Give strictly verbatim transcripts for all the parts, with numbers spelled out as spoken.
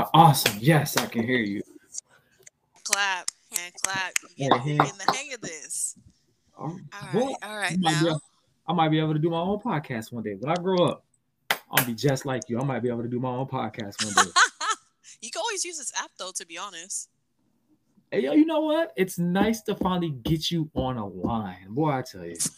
Awesome. Yes, I can hear you. Clap and clap. You Hey, getting you hey. getting the hang of this. Um, All right, well, all I right might be able, now. I might be able to do my own podcast one day. When I grow up, I'll be just like you. I might be able to do my own podcast one day. You can always use this app though, to be honest. Hey, yo, you know what? It's nice to finally get you on a line. Boy, I tell you.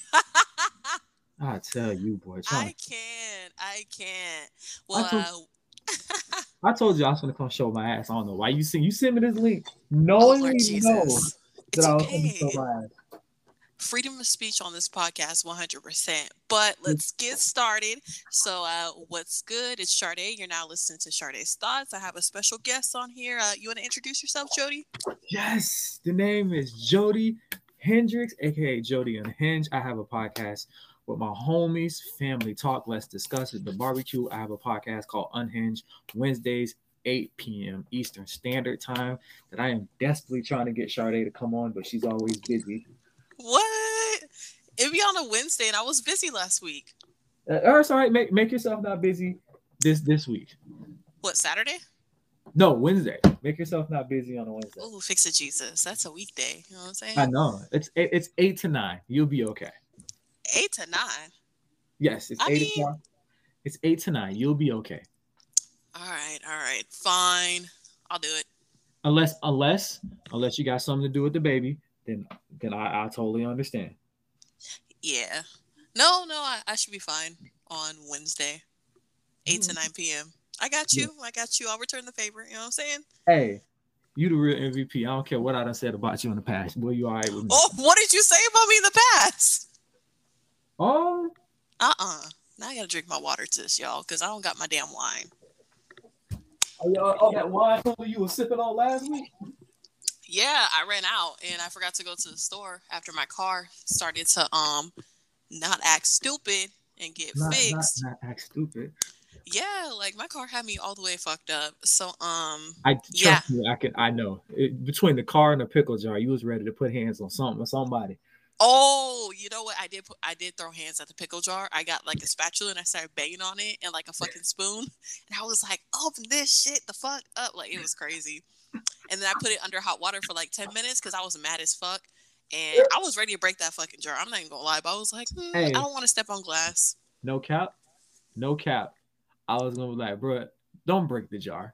I tell you, boy. Trying to, I can, I can. I Well, told uh, I told you I was gonna come show my ass. I don't know why you send you send me this link, oh Lord knowingly know Jesus, that it's I was gonna okay. show my ass. Freedom of speech on this podcast, one hundred percent. But let's get started. So, uh, what's good? It's Sade. You're now listening to Sade's Thoughts. I have a special guest on here. Uh, you want to introduce yourself, Jody? Yes, the name is Jody Hendricks, aka Jody Unhinged. I have a podcast with my homies, Family Talk. Let's discuss it. The barbecue. I have a podcast called Unhinged Wednesdays, eight p.m. Eastern Standard Time. That I am desperately trying to get Sade to come on, but she's always busy. What? It be on a Wednesday, and I was busy last week. Uh, oh, it's all right. Make make yourself not busy this this week. What, Saturday? No, Wednesday. Make yourself not busy on a Wednesday. Oh, fix it, Jesus. That's a weekday. You know what I'm I saying? know it's it, it's eight to nine. You'll be okay. Eight to nine. Yes, it's I eight mean, o'clock. It's eight to nine. You'll be okay. all right, all right, fine. I'll do it. Unless unless unless you got something to do with the baby, then then I, I totally understand. Yeah. No, no, I, I should be fine on Wednesday, eight to Mm. nine p.m. I got Yeah. you. I got you. I'll return the favor. You know what I'm saying? Hey, you the real M V P. I don't care what I done said about you in the past. Boy, you all right with me. Oh, what did you say about me in the past? Oh, Uh-uh. Now I gotta drink my water to this, y'all, because I don't got my damn wine. oh, y'all- oh, that wine you was sipping on last week. Yeah, I ran out and I forgot to go to the store after my car started to um not act stupid and get Not not fixed. not act stupid. Yeah, like my car had me all the way fucked up. So um I yeah. trust me. I can. I know. It, between the car and the pickle jar, you was ready to put hands on something or somebody. Oh, you know what? I did put I did throw hands at the pickle jar. I got like a spatula and I started banging on it and like a fucking spoon. And I was like, open this shit the fuck up. Like it was crazy. And then I put it under hot water for like ten minutes because I was mad as fuck. And I was ready to break that fucking jar. I'm not even gonna lie, but I was like, hmm, I Hey, don't want to step on glass. no cap, no cap. I was gonna be like, bro, don't break the jar.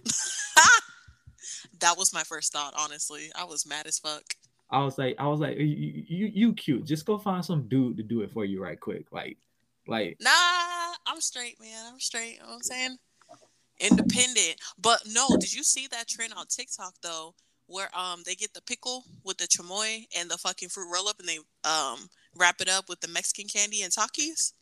That was my first thought, honestly. I was mad as fuck. I was like, I was like, you, you, you cute. Just go find some dude to do it for you right quick. Like, like, Nah, I'm straight, man. I'm straight. You know what I'm saying? Independent. But no, did you see that trend on TikTok though? Where um they get the pickle with the chamoy and the fucking fruit roll up and they um wrap it up with the Mexican candy and Takis?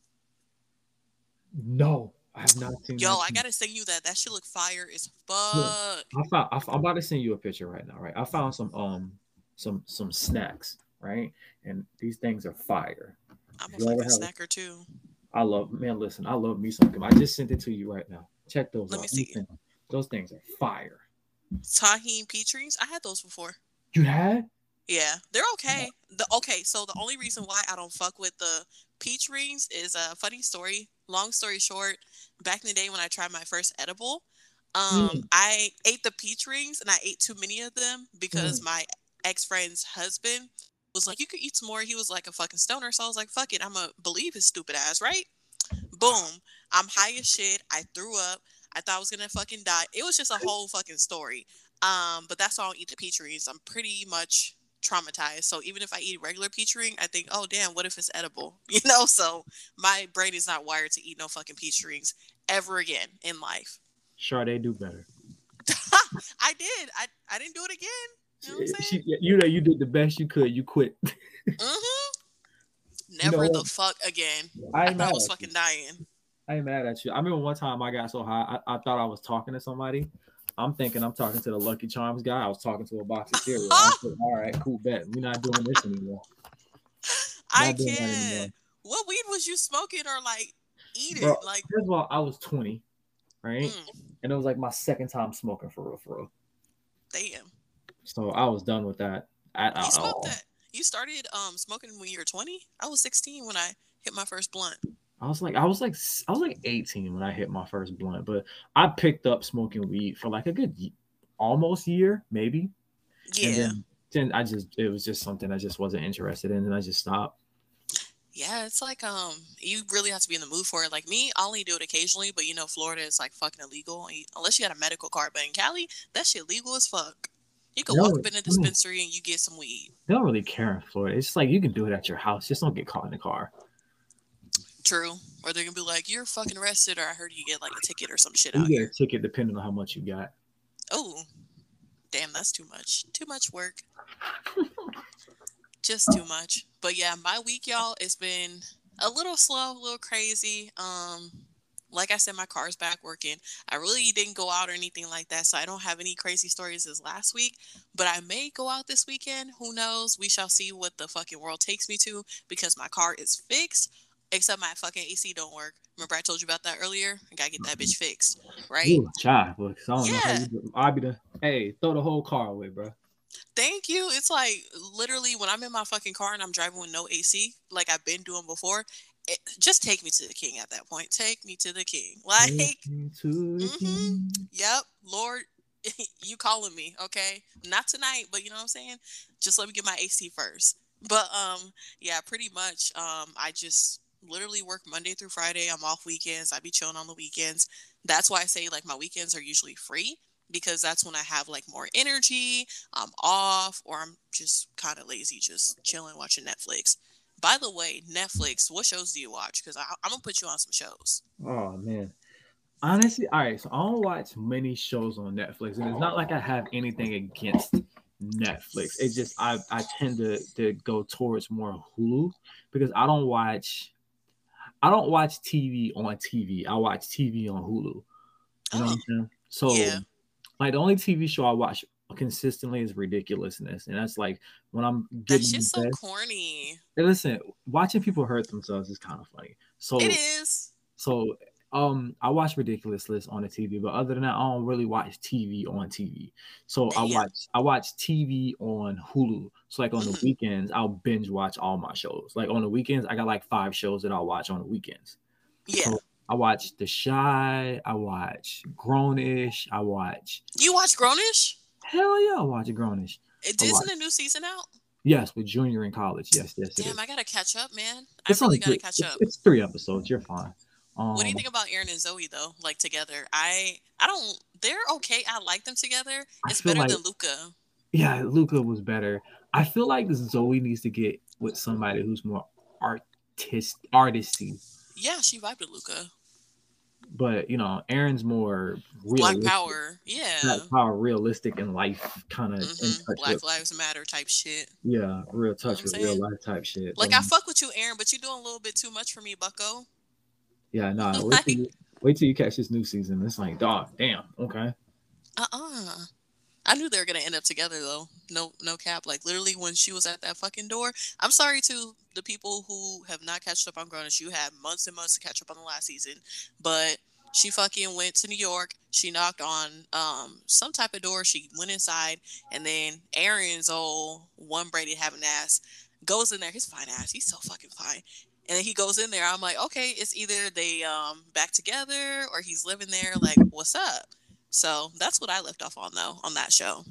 no, I have not seen Yo, that. I gotta send you that. That shit look fire as Look, fuck. I found. I, am about to send you a picture right now. Right, I found some um some some snacks. Right, and these things are fire. I'm If a you ever fucking have, snacker too. I love man. Listen, I love me some. I just sent it to you right now. Check those Let me out. see. Listen, those things are fire. Tahine peach rings. I had those before. You had? Yeah, they're okay. The okay, so the only reason why I don't fuck with the peach rings is a funny story. Long story short, back in the day when I tried my first edible, um, Mm, I ate the peach rings and I ate too many of them because mm. my ex friend's husband was like, "You could eat some more." He was like a fucking stoner, so I was like, "Fuck it, I'm gonna believe his stupid ass." Right? Boom. I'm high as shit. I threw up. I thought I was gonna fucking die. It was just a whole fucking story. Um, but that's why I don't eat the peach rings. I'm pretty much traumatized. So even if I eat a regular peach ring, I think, oh damn, what if it's edible? You know, so my brain is not wired to eat no fucking peach rings ever again in life. Sure, they do better. I did. I I didn't do it again. You know what I'm She, saying? she- you know, you did the best you could. You quit. Mm-hmm. You know Never the what? fuck again. I I ain't thought I mad was at you. fucking dying. I ain't mad at you. I remember one time I got so high, I, I thought I was talking to somebody. I'm thinking I'm talking to the Lucky Charms guy. I was talking to a box of cereal. I said, all right, cool, bet. We're not doing this anymore. I Not doing that anymore. can't. What weed was you smoking or like Bro, eating? Like, first of all, I was twenty, right? mm, And it was like my second time smoking for real, for real. damn. So I was done with that at, You at smoked all. that. You started um smoking when you were twenty? I was sixteen when I hit my first blunt. I was like, I was like, I was like eighteen when I hit my first blunt, but I picked up smoking weed for like a good y- almost year, maybe, and Yeah. then then I just it was just something I just wasn't interested in, and I just stopped. Yeah, it's like um, you really have to be in the mood for it. Like me, I only do it occasionally, but you know, Florida is like fucking illegal and you- unless you got a medical card. But in Cali, that shit legal as fuck. You They could walk don't, up in a I mean, dispensary and you get some weed. they don't really care in Florida. It's just like you can do it at your house, just don't get caught in the car. True. Or they're gonna be like, "You're fucking arrested," or I heard you get like a ticket or some shit You out get a here. ticket depending on how much you got. Oh, damn, that's too much. Too much work. Just too much. But yeah, my week, y'all, it's been a little slow, a little crazy. Um, like I said, my car's back working. I really didn't go out or anything like that, so I don't have any crazy stories as last week. But I may go out this weekend. Who knows? We shall see what the fucking world takes me to because my car is fixed. Except my fucking A C don't work. Remember I told you about that earlier? I gotta get that bitch fixed, right? Ooh, child, look, I don't know how Yeah. you do. I'll be the hey, throw the whole car away, bro. Thank you. It's like literally when I'm in my fucking car and I'm driving with no A C, like I've been doing before, it, just take me to the king at that point. Take me to the king. Take Like, me to the mm-hmm. king. Yep, Lord, you calling me, okay? Not tonight, but you know what I'm saying? Just let me get my A C first. But um, yeah, pretty much. Um, I just literally work Monday through Friday. I'm off weekends. I be chilling on the weekends. That's why I say like my weekends are usually free because that's when I have like more energy. I'm off, or I'm just kind of lazy, just chilling, watching Netflix. By the way, Netflix, what shows do you watch? Because I'm gonna put you on some shows. Oh man. Honestly, all right. So I don't watch many shows on Netflix, and it's not like I have anything against Netflix. It's just I I tend to to go towards more Hulu because I don't watch I don't watch T V on T V. I watch T V on Hulu. You know what Oh, I'm saying? So yeah. like the only T V show I watch consistently is Ridiculousness, and that's like when I'm That getting shit's in so bed. corny. And listen, watching people hurt themselves is kind of funny. It So is. so um I watch Ridiculous List on the T V, but other than that, I don't really watch T V on T V. So I Damn. watch I watch T V on Hulu. So like on the Hmm. weekends, I'll binge watch all my shows. Like on the weekends, I got like five shows that I'll watch on the weekends. Yeah. So I watch The Shy, I watch Grownish, I watch You watch Grownish? hell yeah, I watch Grownish. It I watch isn't a new season out? yes with Junior in college. Yes, yes, it Damn, is. I gotta catch up, man. I It's really only gotta three. catch It's, up. it's three episodes. You're fine. What do you Um, think about Aaron and Zoe though? Like together? I I don't. They're okay. I like them together. I It's feel better like than Luca. yeah, Luca was better. I feel like Zoe needs to get with somebody who's more artist artisty, Yeah, she vibed with Luca. but you know, Aaron's more Black realistic. Power. Black Yeah. Power, realistic in life, kind of in Mm-hmm. touch with Black Lives Matter type shit. yeah, real You know what touch I'm with real saying? life type shit. Like I Um, fuck with you, Aaron, but you're doing a little bit too much for me, Bucko. yeah, nah. Wait till Like, you wait till you catch this new season. It's like, dog, damn, okay. uh-uh. I knew they were gonna end up together though. No, no cap. Like literally, when she was at that fucking door. I'm sorry to the people who have not catched up on Grownish. You had months and months to catch up on the last season, but she fucking went to New York. She knocked on um some type of door. She went inside, and then Aaron's old one braided having ass goes in there. His fine ass. He's so fucking fine. And then he goes in there. I'm like, okay, it's either they um back together or he's living there. Like, what's up? So that's what I left off on though on that show.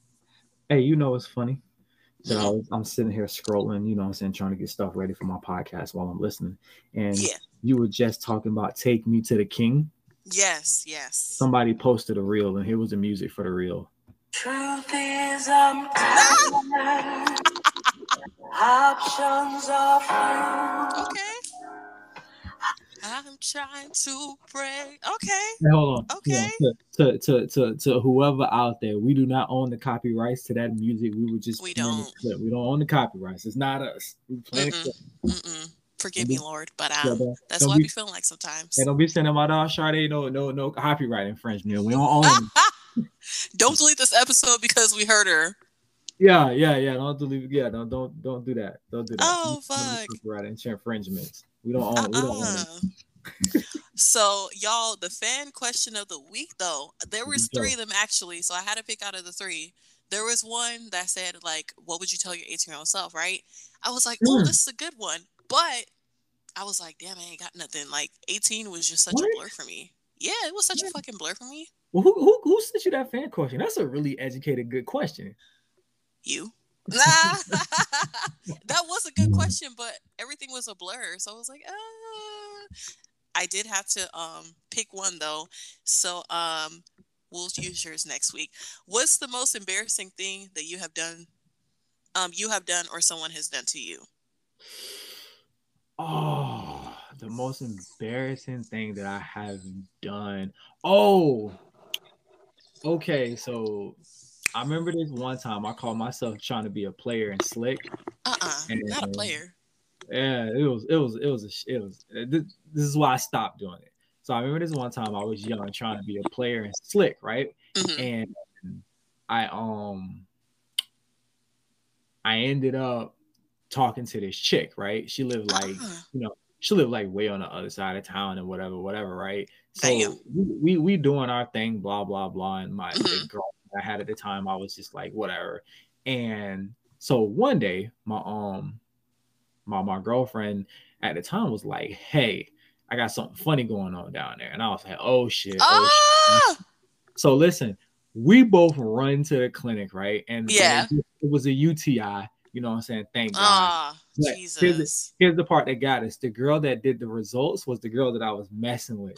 Hey, you know what's funny? So I Hmm. was, I'm sitting here scrolling, you know what I'm saying, trying to get stuff ready for my podcast while I'm listening. And Yeah. you were just talking about Take Me to the King. Yes. Yes. Somebody posted a reel, and here was the music for the reel. Truth is, I'm tired. Options are few. Okay. I'm trying to pray. Okay. Hey, hold on. Okay. Hold on. To, to, to, to whoever out there, we do not own the copyrights to that music. We were just We playing the don't. clip. We don't own the copyrights. It's not us. We playing the Mm-mm. clip. Mm-mm. Forgive Don't me, be, Lord, but yeah, um, don't, that's don't what I be, be feeling like hey, sometimes. don't be sending my dog Sade no, no, no copyright infringement. We don't own. Don't delete this episode because we heard her. Yeah, yeah, yeah. Don't delete. Yeah, don't, don't, don't do that. Don't do that. Oh fuck. Copyright and infringements. We don't own. We don't own Uh-uh. it. So y'all, the fan question of the week though, there was Go. three of them actually. So I had to pick out of the three. There was one that said like, "What would you tell your eighteen-year-old self?" Right? I was like, "Oh, Mm. this is a good one," but I was like, damn, I ain't got nothing. Like eighteen was just such a What? blur for me. Yeah, it was such a What? fucking blur for me. Well, who who who sent you that fan question? That's a really educated, good question. You. Nah. That was a good question, but everything was a blur. So I was like, uh I did have to um pick one though. So um we'll use yours next week. What's the most embarrassing thing that you have done um you have done or someone has done to you? Oh, the most embarrassing thing that I have done. Oh, okay. So I remember this one time I called myself trying to be a player in Slick, Uh-uh. and Not a player. yeah, it was it was it was a, sh- it was uh, this, this is why I stopped doing it. So I remember this one time I was young trying to be a player in Slick, right? Mm-hmm. And I um I ended up talking to this chick, right? She lived like, Uh-uh. you know, she lived like way on the other side of town and whatever, whatever, right? Damn. So we we, we doing our thing, blah blah blah. And my the Mm-hmm. girl I had at the time, I was just like, whatever. And so one day, my um my my girlfriend at the time was like, hey, I got something funny going on down there. And I was like, oh shit, oh shit. Ah! So listen, we both run to the clinic, right? And and Yeah. it, it was a U T I, you know what I'm saying? Thank God. Ah, But here's the, Jesus. here's the part that got us. The girl that did the results was the girl that I was messing with.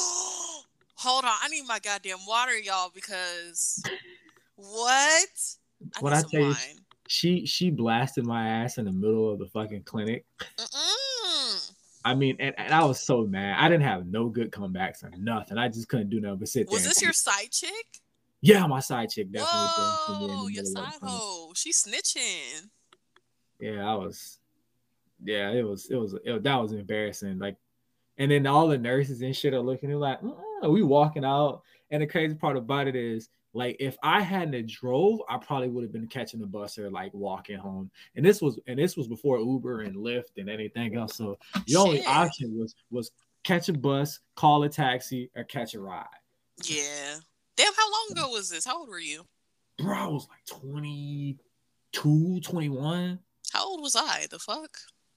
Hold on. I need my goddamn water, y'all, because what? I When need I some tell you, wine. she she blasted my ass in the middle of the fucking clinic. Mm-mm. I mean, and, and I was so mad. I didn't have no good comebacks or nothing. I just couldn't do nothing but sit there. Was and this take your it. side chick? Yeah, my side chick definitely blasted me in Whoa, the your middle of the side clinic. hoe. She snitching. Yeah, I was. Yeah, it was. It was. It, that was embarrassing. Like, and then all the nurses and shit are looking. They're like, mm-mm, we walking out. And the crazy part about it is, like, if I hadn't drove, I probably would have been catching the bus or like walking home. And this was, and this was before Uber and Lyft and anything else. So the only Shit. option was was catch a bus, call a taxi, or catch a ride. Yeah. Damn, how long ago was this? How old were you? Bro, I was like twenty-two, twenty-one, How old was I? The fuck?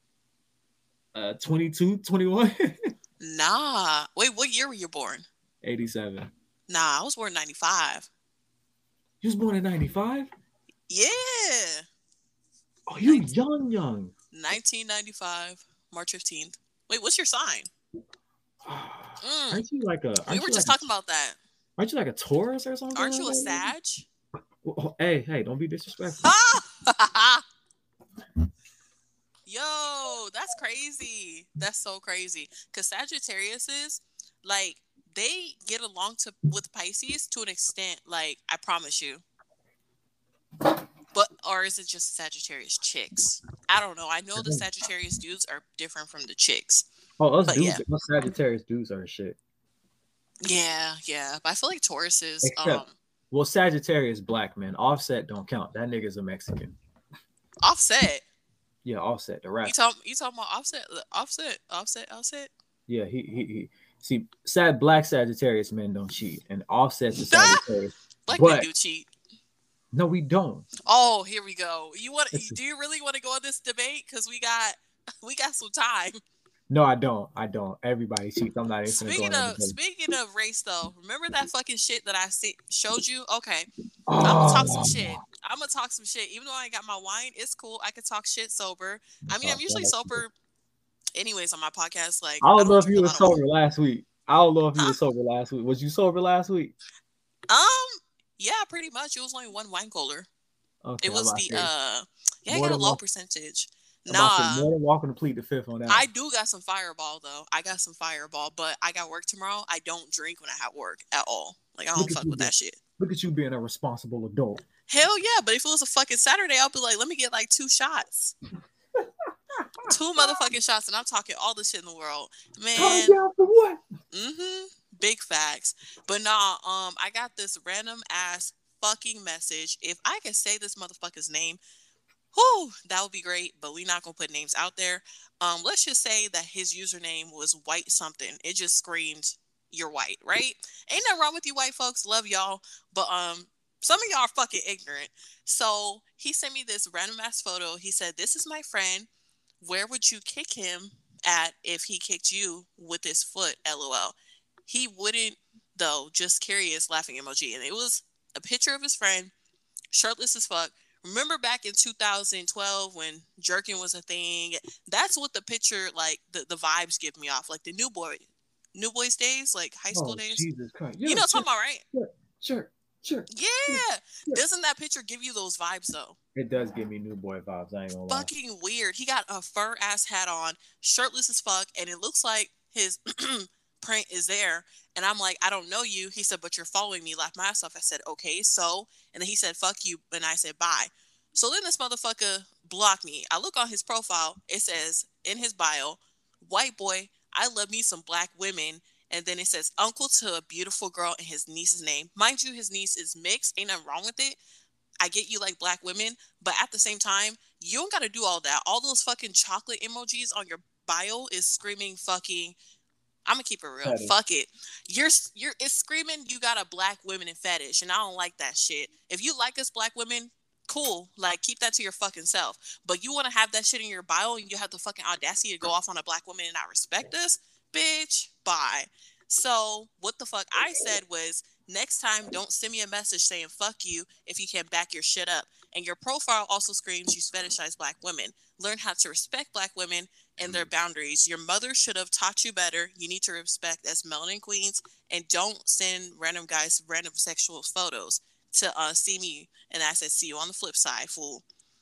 uh, twenty-two, twenty-one, Nah. Wait, what year were you born? eighty-seven. Nah, I was born in ninety-five. You was born in ninety-five? Yeah. Oh, you nineteen young, young. nineteen ninety-five, March fifteenth. Wait, what's your sign? Mm. Aren't you like a? Aren't We were you just like talking about that. A, aren't you like a Taurus or something? Aren't you a like that? Sag? Well, hey, hey, don't be disrespectful. Ah! Yo, that's crazy. That's so crazy. Because Sagittarius is like they get along to with Pisces to an extent. Like I promise you. But or is it just Sagittarius chicks? I don't know. I know the Sagittarius dudes are different from the chicks. Oh, us But dudes, yeah. us Sagittarius dudes are shit. Yeah, yeah. But I feel like Taurus is Except, um well, Sagittarius black man. Offset don't count. That nigga's a Mexican. Offset. Yeah, Offset the rap. You talk you talking about Offset? Offset? Offset? Offset? Yeah, he he he. See, sad black Sagittarius men don't cheat, and Offset's a Sagittarius. Black but men do cheat. No, we don't. Oh, here we go. You want? Listen. Do you really want to go on this debate? Because we got we got some time. No, I don't. I don't. Everybody cheats. I'm not even Speaking going of speaking of race, though, remember that fucking shit that I see, showed you? Okay, oh. I'm gonna talk some shit. I'm gonna talk some shit. Even though I ain't got my wine, it's cool. I can talk shit sober. I mean, I'm usually sober, anyways, on my podcast. Like, I I don't know if drink you a were lot of sober wine. last week. I don't know if you Huh? were sober last week. Was you sober last week? Um, yeah, pretty much. It was only one wine cooler. Okay, It was I'm the about to say, uh, yeah, I more got a than low walk- percentage. I'm about to say, Nah, more than welcome to plead the fifth on that. I do got some Fireball though. I got some Fireball, but I got work tomorrow. I don't drink when I have work at all. Like I don't Look at fuck you, with bro. that shit. Look at you being a responsible adult. Hell yeah, but if it was a fucking Saturday, I'll be like, let me get like two shots. Two motherfucking shots, and I'm talking all the shit in the world. Man. Calm down for what? Mm-hmm. Big facts. But nah, um, I got this random ass fucking message. If I could say this motherfucker's name, whew, that would be great, but we're not gonna put names out there. Um, let's just say that his username was white something. It just screamed, you're white, right? Ain't nothing wrong with you white folks, love y'all, but um, some of y'all are fucking ignorant. So he sent me this random ass photo. He said, this is my friend. Where would you kick him at if he kicked you with his foot, lol. He wouldn't, though. Just curious, laughing emoji. And it was a picture of his friend, shirtless as fuck. Remember back in two thousand twelve when jerking was a thing? That's what the picture, like, the, the vibes give me off. Like the new boy, new boys days, like high school Oh, days. Jesus Christ. You know what I'm talking about, right? Sure, sure, sure. Yeah. sure. Doesn't that picture give you those vibes, though? It does give me new boy vibes. I ain't gonna lie. Fucking weird. He got a fur ass hat on, shirtless as fuck, and it looks like his print is there. And I'm like, I don't know you. He said, but you're following me. Laughed my ass off. I said, okay, so. And then he said, fuck you. And I said, bye. So then this motherfucker blocked me. I look on his profile. It says in his bio, white boy, I love me some black women. And then it says uncle to a beautiful girl and his niece's name. Mind you, his niece is mixed. Ain't nothing wrong with it. I get you like black women. But at the same time, you don't got to do all that. All those fucking chocolate emojis on your bio is screaming fucking... I'm gonna keep it real. Fetish. Fuck it. You're you're it's screaming you got a black women and fetish, and I don't like that shit. If you like us black women, cool. Like keep that to your fucking self. But you want to have that shit in your bio, and you have the fucking audacity to go off on a black woman and not respect us, bitch. Bye. So what the fuck I said was, next time don't send me a message saying fuck you if you can't back your shit up. And your profile also screams you fetishize black women. Learn how to respect black women and their boundaries. Your mother should have taught you better. You need to respect as melanin queens, and don't send random guys random sexual photos to uh, see me. And I said, see you on the flip side, fool.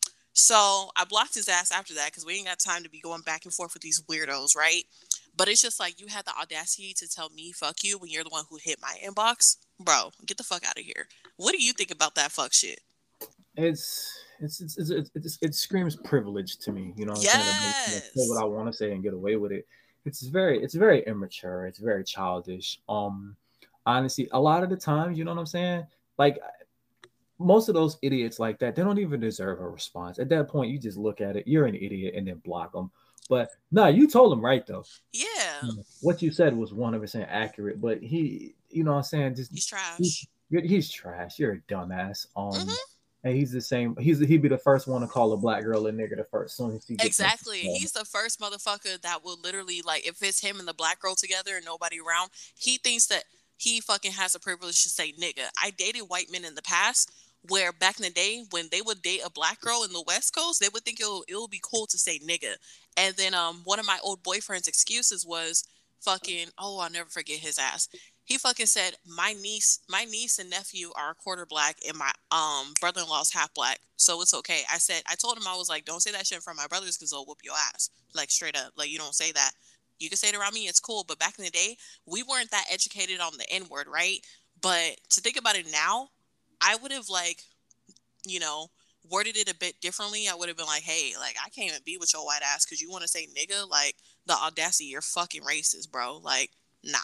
So I blocked his ass after that because we ain't got time to be going back and forth with these weirdos, right? But it's just like, you had the audacity to tell me fuck you when you're the one who hit my inbox. Bro, get the fuck out of here. What do you think about that fuck shit? It's it's it's, it's, it's, it's it screams privilege to me, you know. What yes. I'm saying? Say what I want to say and get away with it. It's very it's very immature. It's very childish. Um, honestly, a lot of the times, you know what I'm saying. Like most of those idiots like that, they don't even deserve a response. At that point, you just look at it. You're an idiot, and then block them. But no, nah, you told him right though. Yeah. What you said was one hundred percent accurate. But he, you know what I'm saying? Just he's trash. He's, he's trash. You're a dumbass. Um. Mm-hmm. And he's the same. He's he'd be the first one to call a black girl a nigga the first soon as he gets exactly. He's the first motherfucker that will literally, like, if it's him and the black girl together and nobody around, he thinks that he fucking has a privilege to say nigga. I dated white men in the past where back in the day when they would date a black girl in the West Coast, they would think it'll it'll be cool to say nigga. And then um one of my old boyfriend's excuses was fucking oh I'll never forget his ass. He fucking said, my niece, my niece and nephew are a quarter black, and my um brother-in-law's half black, so it's okay. I said, I told him, I was like, don't say that shit in front of my brothers because they'll whoop your ass, like straight up. Like you don't say that. You can say it around me, it's cool. But back in the day, we weren't that educated on the N word, right? But to think about it now, I would have like, you know, worded it a bit differently. I would have been like, hey, like I can't even be with your white ass because you want to say nigga. Like the audacity, you're fucking racist, bro. Like nah.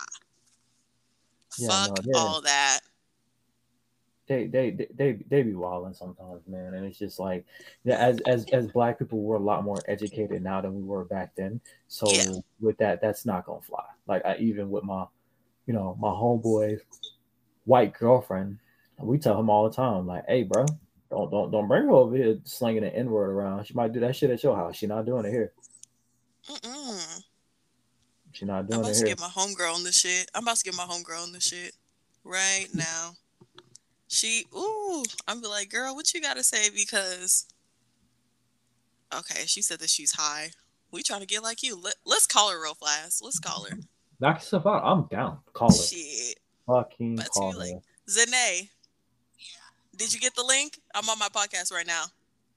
Yeah, fuck no, all that. They they they they, they be wilding sometimes, man, and it's just like, yeah, as as as black people, we're a lot more educated now than we were back then. So yeah. With that, that's not gonna fly. Like I even with my, you know, my homeboy, white girlfriend, we tell him all the time, like, hey, bro, don't don't don't bring her over here slinging an N word around. She might do that shit at your house. She not doing it here. Mm-mm. She not doing I'm about it to here. get my homegirl on this shit. I'm about to get my homegirl on this shit right now. She, ooh, I'm be like, girl, what you gotta say? Because, okay, she said that she's high. We trying to get like you. Let, let's call her real fast. Let's call her. Knock yourself out. I'm down. Call her. Shit. Fucking but call her. Like, Zanae, did you get the link? I'm on my podcast right now.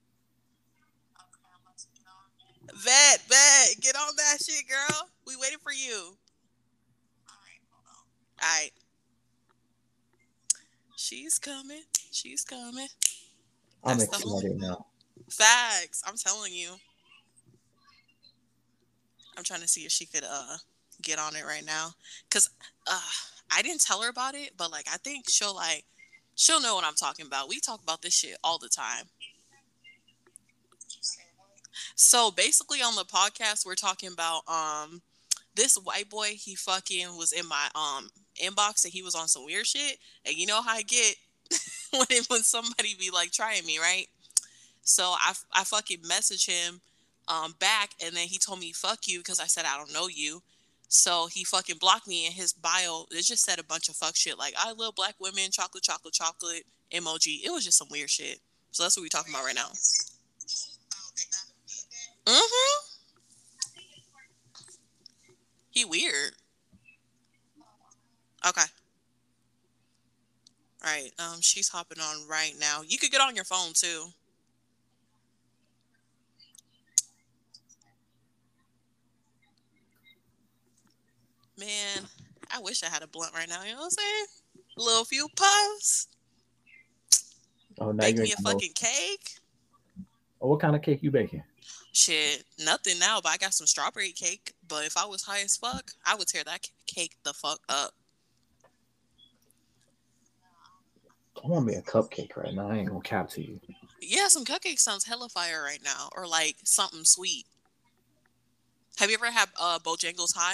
Vet, vet, get on that shit, girl. We waiting for you. All right, hold on. All right. She's coming. She's coming. I'm That's excited now. Facts. I'm telling you. I'm trying to see if she could uh get on it right now. Cause uh I didn't tell her about it, but like I think she'll like she'll know what I'm talking about. We talk about this shit all the time. So basically on the podcast, we're talking about um this white boy, he fucking was in my um inbox and he was on some weird shit. And you know how I get when when somebody be like trying me, right? So I, I fucking message him um back, and then he told me fuck you because I said I don't know you. So he fucking blocked me. In his bio, it just said a bunch of fuck shit like I love black women, chocolate, chocolate, chocolate emoji. It was just some weird shit. So that's what we're talking about right now. Mm-hmm. He weird. Okay. All right. Um, she's hopping on right now. You could get on your phone too. Man, I wish I had a blunt right now. You know what I'm saying? A little few puffs. Oh, now Bake you me a ain't know. fucking cake. Oh, what kind of cake you baking? Shit, nothing now, but I got some strawberry cake. But if I was high as fuck, I would tear that cake the fuck up. I want me a cupcake right now. I ain't gonna cap to you. Yeah, some cupcake sounds hella fire right now. Or like something sweet. Have you ever had uh, Bojangles High?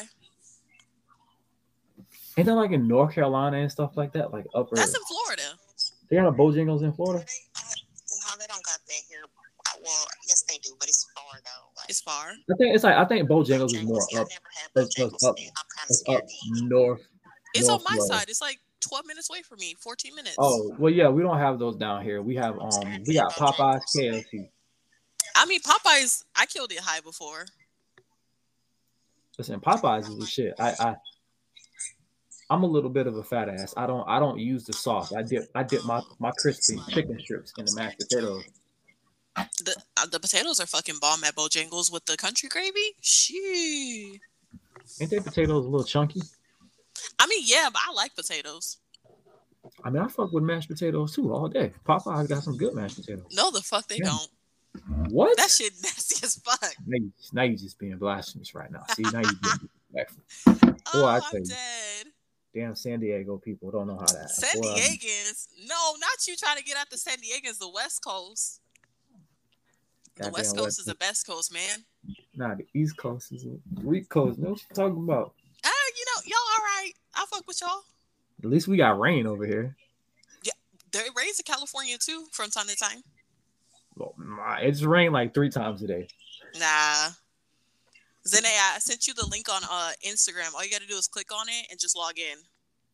Ain't that like in North Carolina and stuff like that? Like upper. That's in Florida. They got a Bojangles in Florida? No, they don't got that here. Well, yes, they do, but it's far though. Like, It's far. I think it's like I think Bojangles is more yeah, up. I never had It's, Bojangles. it's up, I'm kind of it's scared. up north. It's north on my Florida. side. It's like twelve minutes away from me. fourteen minutes. Oh well, yeah, we don't have those down here. We have um, we got Popeyes, K F C. I mean, Popeyes, I killed it high before. Listen, Popeyes is the shit. I, I, I'm a little bit of a fat ass. I don't, I don't use the sauce. I dip, I dip my, my crispy chicken strips in the mashed potatoes. The uh, the potatoes are fucking bomb at Bojangles with the country gravy. Shee. Ain't they potatoes a little chunky? I mean, yeah, but I like potatoes. I mean, I fuck with mashed potatoes too all day. Popeyes got some good mashed potatoes. No, the fuck they Yeah. don't. What? That shit nasty as fuck. Now you, now you just being blasphemous right now. See, now you being disrespectful. Oh, Boy, I I'm tell you. dead. Damn San Diego people don't know how to act. San Boy, I'm- Diegans? No, not you trying to get out the San Diegans, the West Coast. The Goddamn West Coast West is the best coast, man. Nah, the East Coast is a weak coast. Know what you talking about? Ah, you know, y'all all right. I fuck with y'all. At least we got rain over here. There rains in California too from time to time. Well, nah, it's rained like three times a day. Nah. Zene, I sent you the link on uh, Instagram. All you got to do is click on it and just log in.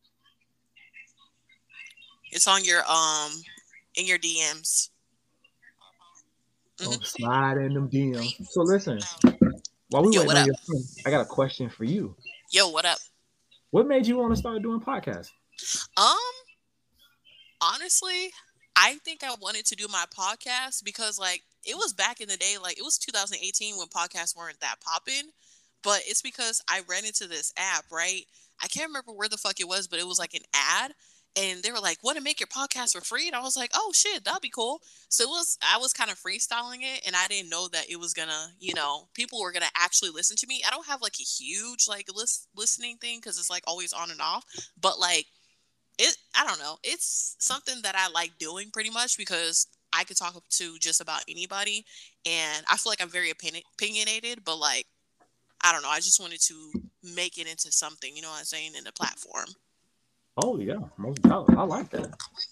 It's on your um in your D Ms. Oh, Mhm. slide in them D Ms. So listen, while we Yo, waiting what on up? your phone, I got a question for you. Yo, what up? What made you want to start doing podcasts? Um, honestly, I think I wanted to do my podcast because, like, it was back in the day, like, it was two thousand eighteen when podcasts weren't that popping, but it's because I ran into this app, right? I can't remember where the fuck it was, but it was like an ad, and they were like, want to make your podcast for free? And I was like, oh, shit, that'd be cool. So it was, I was kind of freestyling it, and I didn't know that it was gonna, you know, people were gonna actually listen to me. I don't have, like, a huge, like, list, listening thing because it's, like, always on and off, but, like, it, I don't know. It's something that I like doing pretty much because I could talk to just about anybody. And I feel like I'm very opini- opinionated, but like, I don't know. I just wanted to make it into something, you know what I'm saying, in the platform. Oh yeah, most definitely. I like that.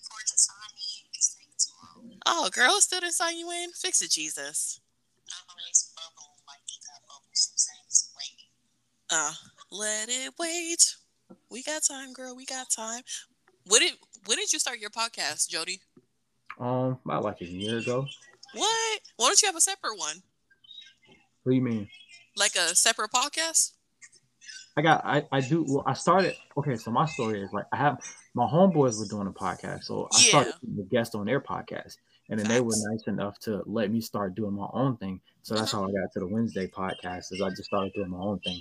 Oh, girl, still didn't sign you in? Fix it, Jesus. Uh, let it wait. We got time, girl. We got time. When did when did you start your podcast, Jody? Um, about like a year ago. What? Why don't you have a separate one? What do you mean? Like a separate podcast? I got I, I do well I started okay, so my story is like I have my homeboys were doing a podcast, so I Yeah. started being a guest on their podcast. And then they were Facts. nice enough to let me start doing my own thing. So that's how I got to the Wednesday podcast, is I just started doing my own thing.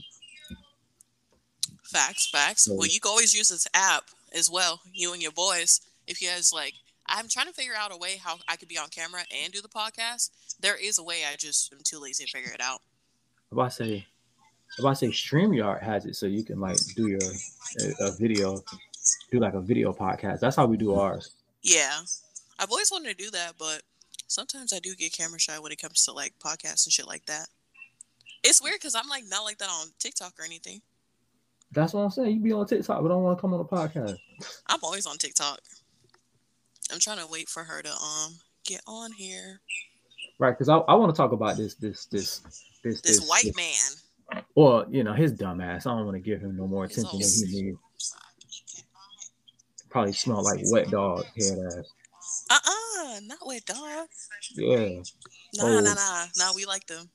Facts, facts. So- Well, you can always use this app as well, you and your boys. If you guys like, I'm trying to figure out a way how I could be on camera and do the podcast. There is a way. I just am too lazy to figure it out. If I say if I say StreamYard has it, so you can like do your a, a video, do like a video podcast. That's how we do ours. Yeah, I've always wanted to do that, but sometimes I do get camera shy when it comes to like podcasts and shit like that. It's weird because I'm like not like that on TikTok or anything. That's what I'm saying. You be on TikTok, but don't want to come on a podcast. I'm always on TikTok. I'm trying to wait for her to um get on here. Right, because I, I want to talk about this this this this This this, white this man. well, you know, his dumb ass. I don't want to give him no more His attention old than he needs. Probably smell like wet dog head ass. Uh-uh, not with dog. Yeah. Nah, Oh. nah, nah. Nah, we like them.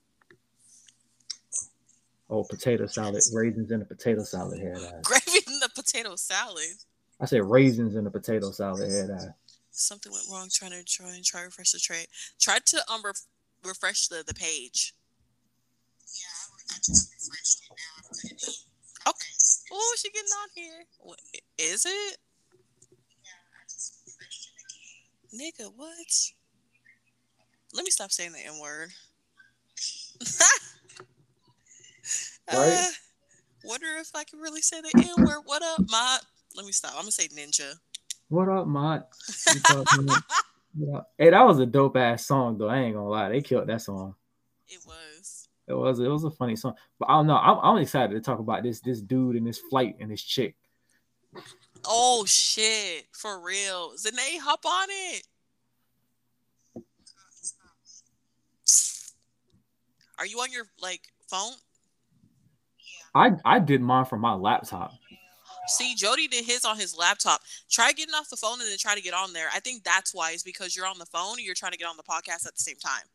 Oh, potato salad, raisins in a potato salad head ass. Gravy in the potato salad. I said raisins in a potato salad head ass. Something went wrong trying to try and try to refresh the tray. Try to um ref- refresh the, the page. Yeah, I just refreshed it now. I'm good. Okay. Oh, she getting on here. What, is it? Yeah, I just refreshed it again. Nigga, what? Let me stop saying the N word. Right? Uh, wonder if I can really say the N word. What up, Mod? Let me stop. I'm gonna say ninja. What up, Mott? You talking about- yeah. Hey, that was a dope ass song though. I ain't gonna lie, they killed that song. It was. It was it was a funny song, but I don't know. I'm, I'm excited to talk about this this dude and this flight and this chick. Oh shit! For real, Zanae, hop on it. Are you on your like phone? I I did mine from my laptop. See, Jody did his on his laptop. Try getting off the phone and then try to get on there. I think that's why. It's because you're on the phone and you're trying to get on the podcast at the same time.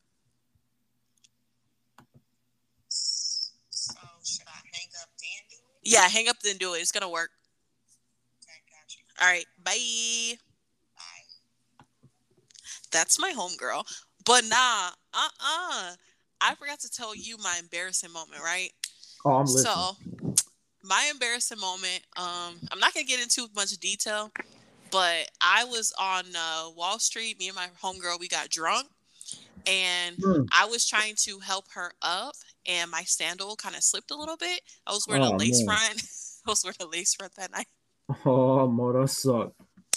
So should I hang up then do it? Yeah, hang up then do it. It's gonna work. Okay, got you. All right, bye. Bye. That's my homegirl. But nah, uh-uh. I forgot to tell you my embarrassing moment, right? Oh, I'm listening. So, my embarrassing moment, um, I'm not going to get into much detail, but I was on uh, Wall Street. Me and my homegirl, we got drunk. And Mm. I was trying to help her up, and my sandal kind of slipped a little bit. I was wearing Oh, a lace man. front. I was wearing a lace front that night. Oh, mo, that sucked.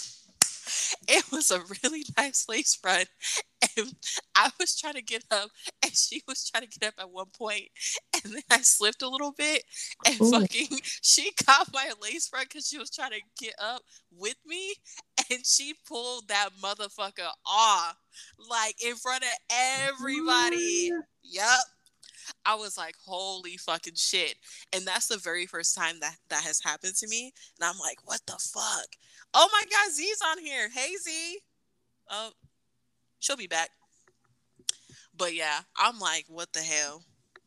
It was a really nice lace front, and I was trying to get up, and she was trying to get up at one point, and then I slipped a little bit, and Ooh. fucking, she caught my lace front because she was trying to get up with me, and she pulled that motherfucker off, like, in front of everybody. Yup. I was like, holy fucking shit. And that's the very first time that that has happened to me. And I'm like, what the fuck? Oh my God, Z's on here. Hey, Z. Oh, she'll be back. But yeah, I'm like, what the hell?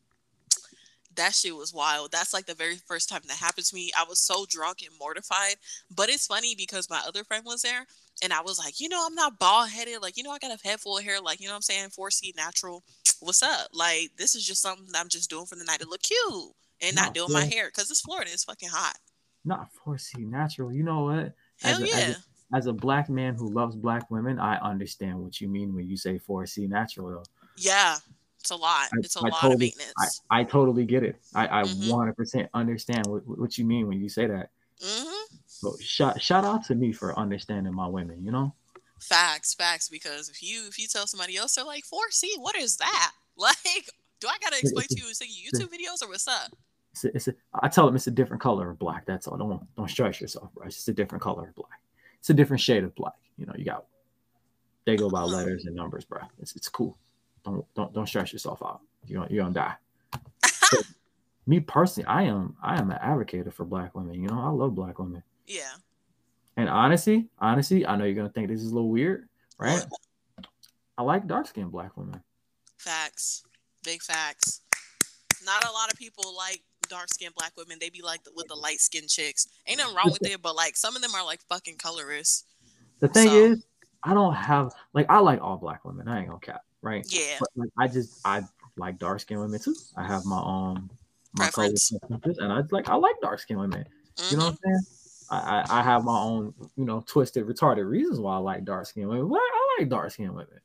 That shit was wild. That's like the very first time that happened to me. I was so drunk and mortified. But it's funny because my other friend was there. And I was like, you know, I'm not bald headed. Like, you know, I got a head full of hair. Like, you know what I'm saying? four C natural. What's up? Like, this is just something that I'm just doing for the night to look cute and not, Not doing Florida. my hair because it's Florida. It's fucking hot. Not four C natural. You know what? Hell As a, yeah. as, a, as a black man who loves black women, I understand what you mean when you say four C natural. Though. Yeah. It's a lot. I, It's a I lot totally, of maintenance. I, I totally get it. I, I Mhm. one hundred percent understand what, what you mean when you say that. Mm-hmm. So shout shout out to me for understanding my women. You know. Facts, facts. Because if you if you tell somebody else, they're like, four C, what is that? Like, do I gotta explain to you and send you YouTube videos or what's up? It's a, it's a, I tell them it's a different color of black. That's all. Don't don't stress yourself, bro. It's just a different color of black. It's a different shade of black. You know, you got. They go by Uh-huh. letters and numbers, bro. It's it's cool. Don't don't don't stress yourself out. You're gonna, you're gonna die. So, me personally, I am I am an advocate for black women. You know, I love black women. Yeah. And honestly, honestly, I know you're gonna think this is a little weird, right? I like dark skinned black women. Facts. Big facts. Not a lot of people like dark skinned black women. They be like the, with the light skinned chicks. Ain't nothing wrong with it, but like some of them are like fucking colorist. The thing So- is, I don't have like I like all black women. I ain't gonna cap, right? Yeah. But like I just I like dark skinned women too. I have my um my Preference. colors, and I like I like dark skinned women. You know what I'm saying? I, I I have my own, you know, twisted, retarded reasons why I like dark skinned women. But I like dark skinned women.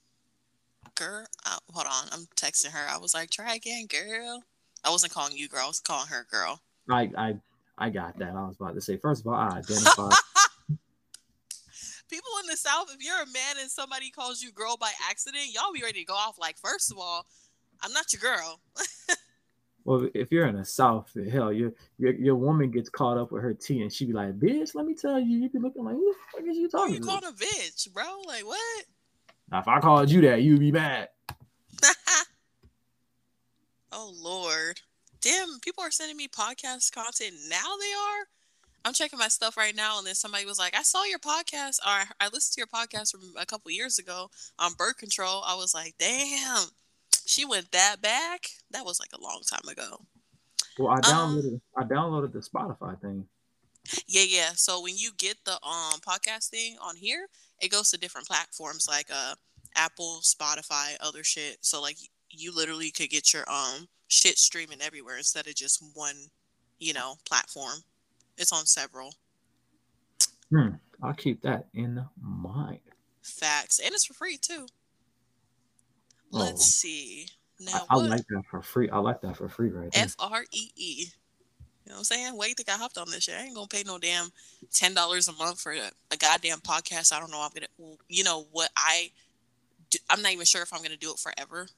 Girl, uh, hold on. I'm texting her. I was like, try again, girl. I wasn't calling you girl. I was calling her girl. I I I got that. I was about to say, first of all, I identify. People in the South, if you're a man and somebody calls you girl by accident, y'all be ready to go off like, first of all, I'm not your girl. Well, if you're in the South, hell, your your your woman gets caught up with her tea, and she be like, "Bitch, let me tell you," you be looking like, "Who the fuck is you Who talking you to?" calling a bitch, bro? Like, what? Now, if I called you that, you'd be mad. Oh Lord. Damn, people are sending me podcast content now. They are. I'm checking my stuff right now, and then somebody was like, I saw your podcast, or I, I listened to your podcast from a couple years ago on birth control. I was like, damn, she went that back? That was like a long time ago. Well, I Um, downloaded I downloaded the Spotify thing. yeah, yeah. So when you get the um podcast thing on here, it goes to different platforms like uh Apple, Spotify, other shit. So like you literally could get your um shit streaming everywhere instead of just one, you know, platform. It's on several. Hmm. I'll keep that in mind. Facts. And it's for free too. Oh, Let's see. I, Now I what? like that for free. I like that for free right there. F R E E. You know what I'm saying? Why do you think I hopped on this shit? I ain't gonna pay no damn ten dollars a month for a, a goddamn podcast. I don't know. I'm gonna, you know what? I, do, I'm not even sure if I'm gonna do it forever.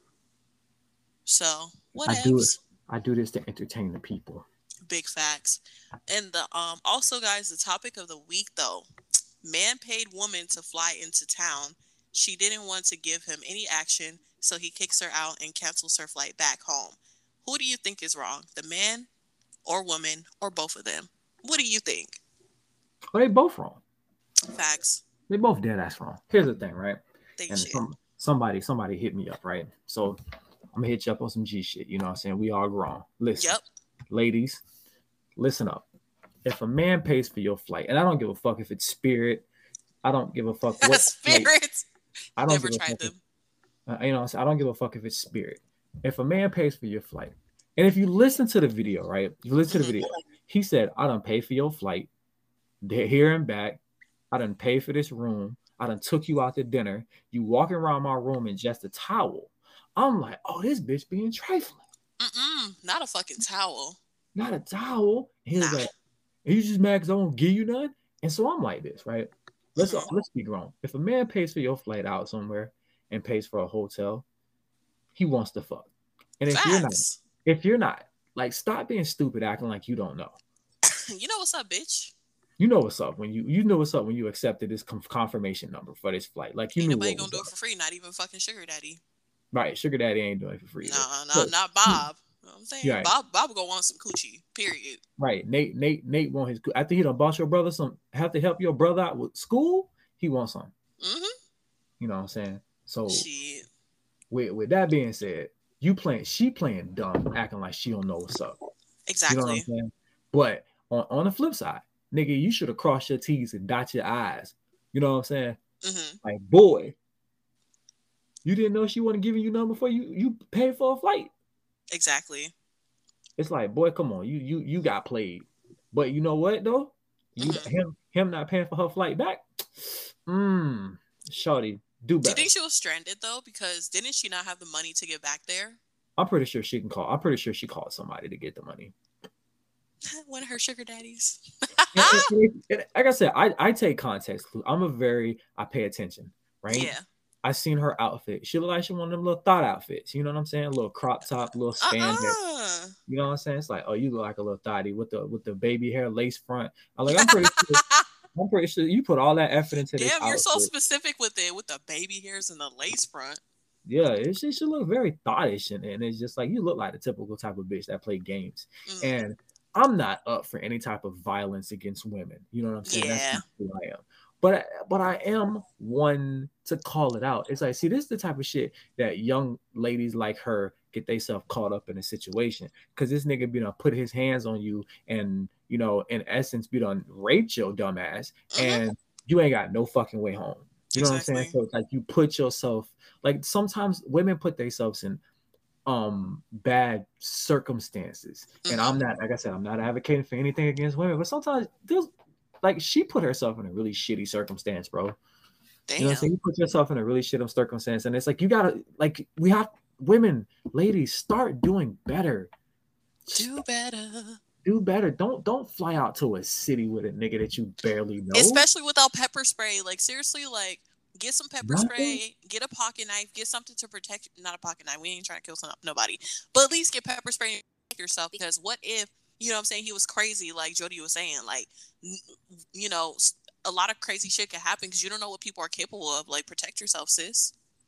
So what I do it. else? I do this to entertain the people. Big facts. And the um also guys, the topic of the week though, man paid woman to fly into town. She didn't want to give him any action, so he kicks her out and cancels her flight back home. Who do you think is wrong? The man or woman or both of them? What do you think? Well, they both wrong. Facts. They both dead ass wrong. Here's the thing, right? Think And shit. some, somebody somebody hit me up, right? So I'm gonna hit you up on some G shit. You know what I'm saying? We all grown. Listen, Yep. ladies, listen up. If a man pays for your flight, and I don't give a fuck if it's Spirit, I don't give a fuck what flight. Spirits. I don't Never give a tried fuck them. if- uh, you know, I don't give a fuck if it's Spirit. If a man pays for your flight, and if you listen to the video, right? You listen to the video. He said, "I done pay for your flight, there, here and back. I done pay for this room. I done took you out to dinner. You walking around my room in just a towel." I'm like, "Oh, this bitch being trifling. Mm-mm. Not a fucking towel. Not a towel." And he was Nah. like, "Are you just mad because I won't give you none?" And so I'm like this, right? Let's Mhm. let's be grown. If a man pays for your flight out somewhere and pays for a hotel, he wants to fuck. And if you're not, Facts. if you're not, like, stop being stupid, acting like you don't know. You know what's up, bitch? You know what's up when you you know what's up when you accepted this conf- confirmation number for this flight. Like, you Ain't knew nobody what gonna was do it up. for free, not even fucking sugar daddy. Right? Sugar daddy ain't doing it for free. Nah, nah, Look, not Bob. You know what I'm saying? Right. Bob Bob gonna want some coochie. Period. right. Nate Nate Nate want his after he done bought your brother some have to help your brother out with school. He wants some. Mm-hmm. You know what I'm saying? So Shit. with with that being said, you playing she playing dumb, acting like she don't know what's up. Exactly. You know what I'm saying? But on, on the flip side, nigga, you should have crossed your T's and dot your I's. You know what I'm saying? Mm-hmm. Like, boy, you didn't know she wasn't giving you number before you you paid for a flight. Exactly. It's like, boy, come on, you you you got played. But you know what though? You Mhm. him him not paying for her flight back. Mmm, shorty, do Do you better. think she was stranded though? Because didn't she not have the money to get back there? I'm pretty sure she can call. I'm pretty sure she called somebody to get the money. One of her sugar daddies. And- and- and- and like I said, I, I take context clue. I'm a very I pay attention, right? Yeah. I seen her outfit. She looked like she one of them little thought outfits. You know what I'm saying? Little crop top, little spandex. Uh-uh. You know what I'm saying? It's like, oh, you look like a little thotty with the with the baby hair lace front. I'm like, I'm pretty sure. I'm pretty sure you put all that effort into this Damn, you're so outfit. specific with it, with the baby hairs and the lace front. Yeah, it should, should look very thottish, and, and it's just like you look like the typical type of bitch that play games. Mm. And I'm not up for any type of violence against women. You know what I'm saying? Yeah. That's not who I am. But but I am one to call it out. It's like, see, this is the type of shit that young ladies like her get themselves caught up in a situation. Because this nigga be done put his hands on you and, you know, in essence, be done raped your dumb ass, Mhm. and you ain't got no fucking way home. You know what I'm saying? Exactly. So it's like you put yourself, like sometimes women put themselves in um bad circumstances. And I'm not, like I said, I'm not advocating for anything against women, but sometimes there's like she put herself in a really shitty circumstance, bro. Damn. You know what I'm saying? You put yourself in a really shitty circumstance, and it's like you gotta, like, we have women, ladies, start doing better. Do better. Do better. Don't don't fly out to a city with a nigga that you barely know. Especially without pepper spray. Like, seriously, like, get some pepper Nothing? spray, get a pocket knife, get something to protect. Not a pocket knife. We ain't trying to kill some, nobody. But at least get pepper spray and protect yourself. Because what if, you know what I'm saying, he was crazy, like Jody was saying. Like, n- you know, s- a lot of crazy shit can happen because you don't know what people are capable of. Like, protect yourself, sis.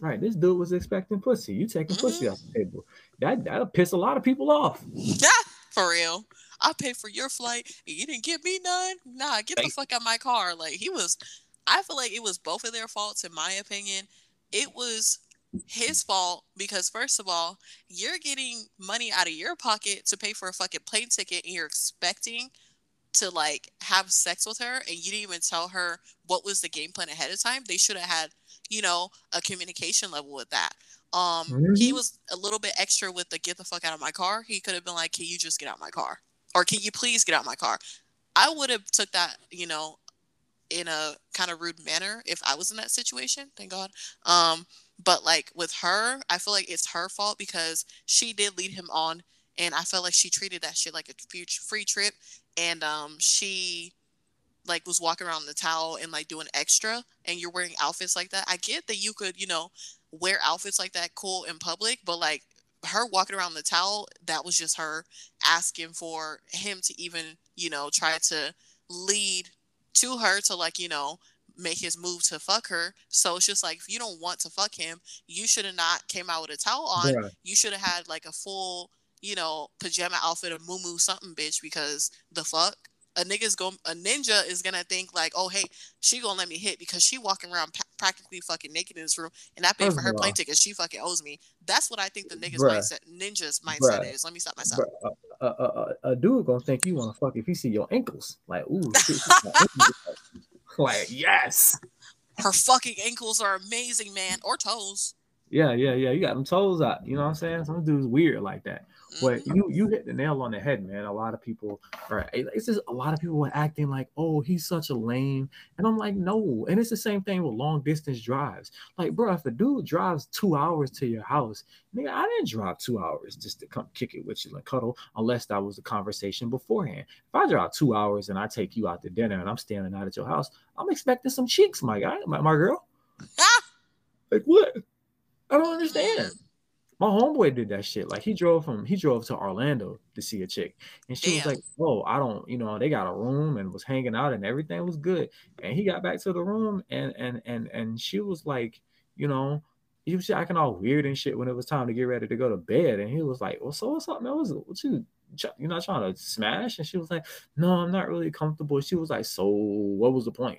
Right, this dude was expecting pussy. You taking pussy Mm-hmm. off the table. That that'll piss a lot of people off. Yeah, for real. I paid for your flight and you didn't give me none. Nah, get the Right. fuck out of my car. Like he was. I feel like it was both of their faults, in my opinion. It was his fault because first of all, you're getting money out of your pocket to pay for a fucking plane ticket, and you're expecting to like have sex with her, and you didn't even tell her what was the game plan ahead of time. They should have had, you know, a communication level with that. Um, he Mhm. was a little bit extra with the get the fuck out of my car. He could have been like, "Can you just get out my car?" Or "Can you please get out my car?" I would have took that, you know, in a kind of rude manner if I was in that situation. Thank God. Um, but like with her, I feel like it's her fault because she did lead him on, and I felt like she treated that shit like a free free trip, and um, she like was walking around in the towel and like doing extra, and you're wearing outfits like that. I get that you could, you know, wear outfits like that cool in public, but like her walking around the towel, that was just her asking for him to even, you know, try to lead to her to like, you know, make his move to fuck her. So it's just like, if you don't want to fuck him, you should have not came out with a towel on. Bruh. You should have had like a full, you know, pajama outfit, a moo something, bitch, because the fuck? A nigga's going a ninja is gonna think like, oh hey, she gonna let me hit because she walking around pa- practically fucking naked in this room, and I paid First for of her plane all, ticket. She fucking owes me. That's what I think the nigga's bruh, mindset, ninja's mindset bruh, is. Let me stop myself. bruh, a, a, a, a dude gonna think you want to fuck if he see your ankles. Like, ooh, shit, she got ankles. Like, yes. Her fucking ankles are amazing, man, or toes. Yeah, yeah, yeah. You got them toes out. You know what I'm saying? Some dudes weird like that. But Mm-hmm. you you hit the nail on the head, man. A lot of people are it's just a lot of people are acting like, oh, he's such a lame. And I'm like, no. And it's the same thing with long distance drives. Like, bro, if a dude drives two hours to your house, nigga, I didn't drive two hours just to come kick it with you and cuddle, unless that was a conversation beforehand. If I drive two hours and I take you out to dinner and I'm standing out at your house, I'm expecting some cheeks, my guy, my, my girl. Ah! Like what? I don't understand. Mm, My homeboy did that shit. Like he drove from he drove to Orlando to see a chick, and she was damn. like, "Oh, I don't, you know, they got a room and was hanging out and everything was good." And he got back to the room, and and and and she was like, you know, he was acting all weird and shit when it was time to get ready to go to bed, and he was like, "Well, so what's up, man? What's what you?" You're not trying to smash, and she was like, "No, I'm not really comfortable." She was like, "So, what was the point?"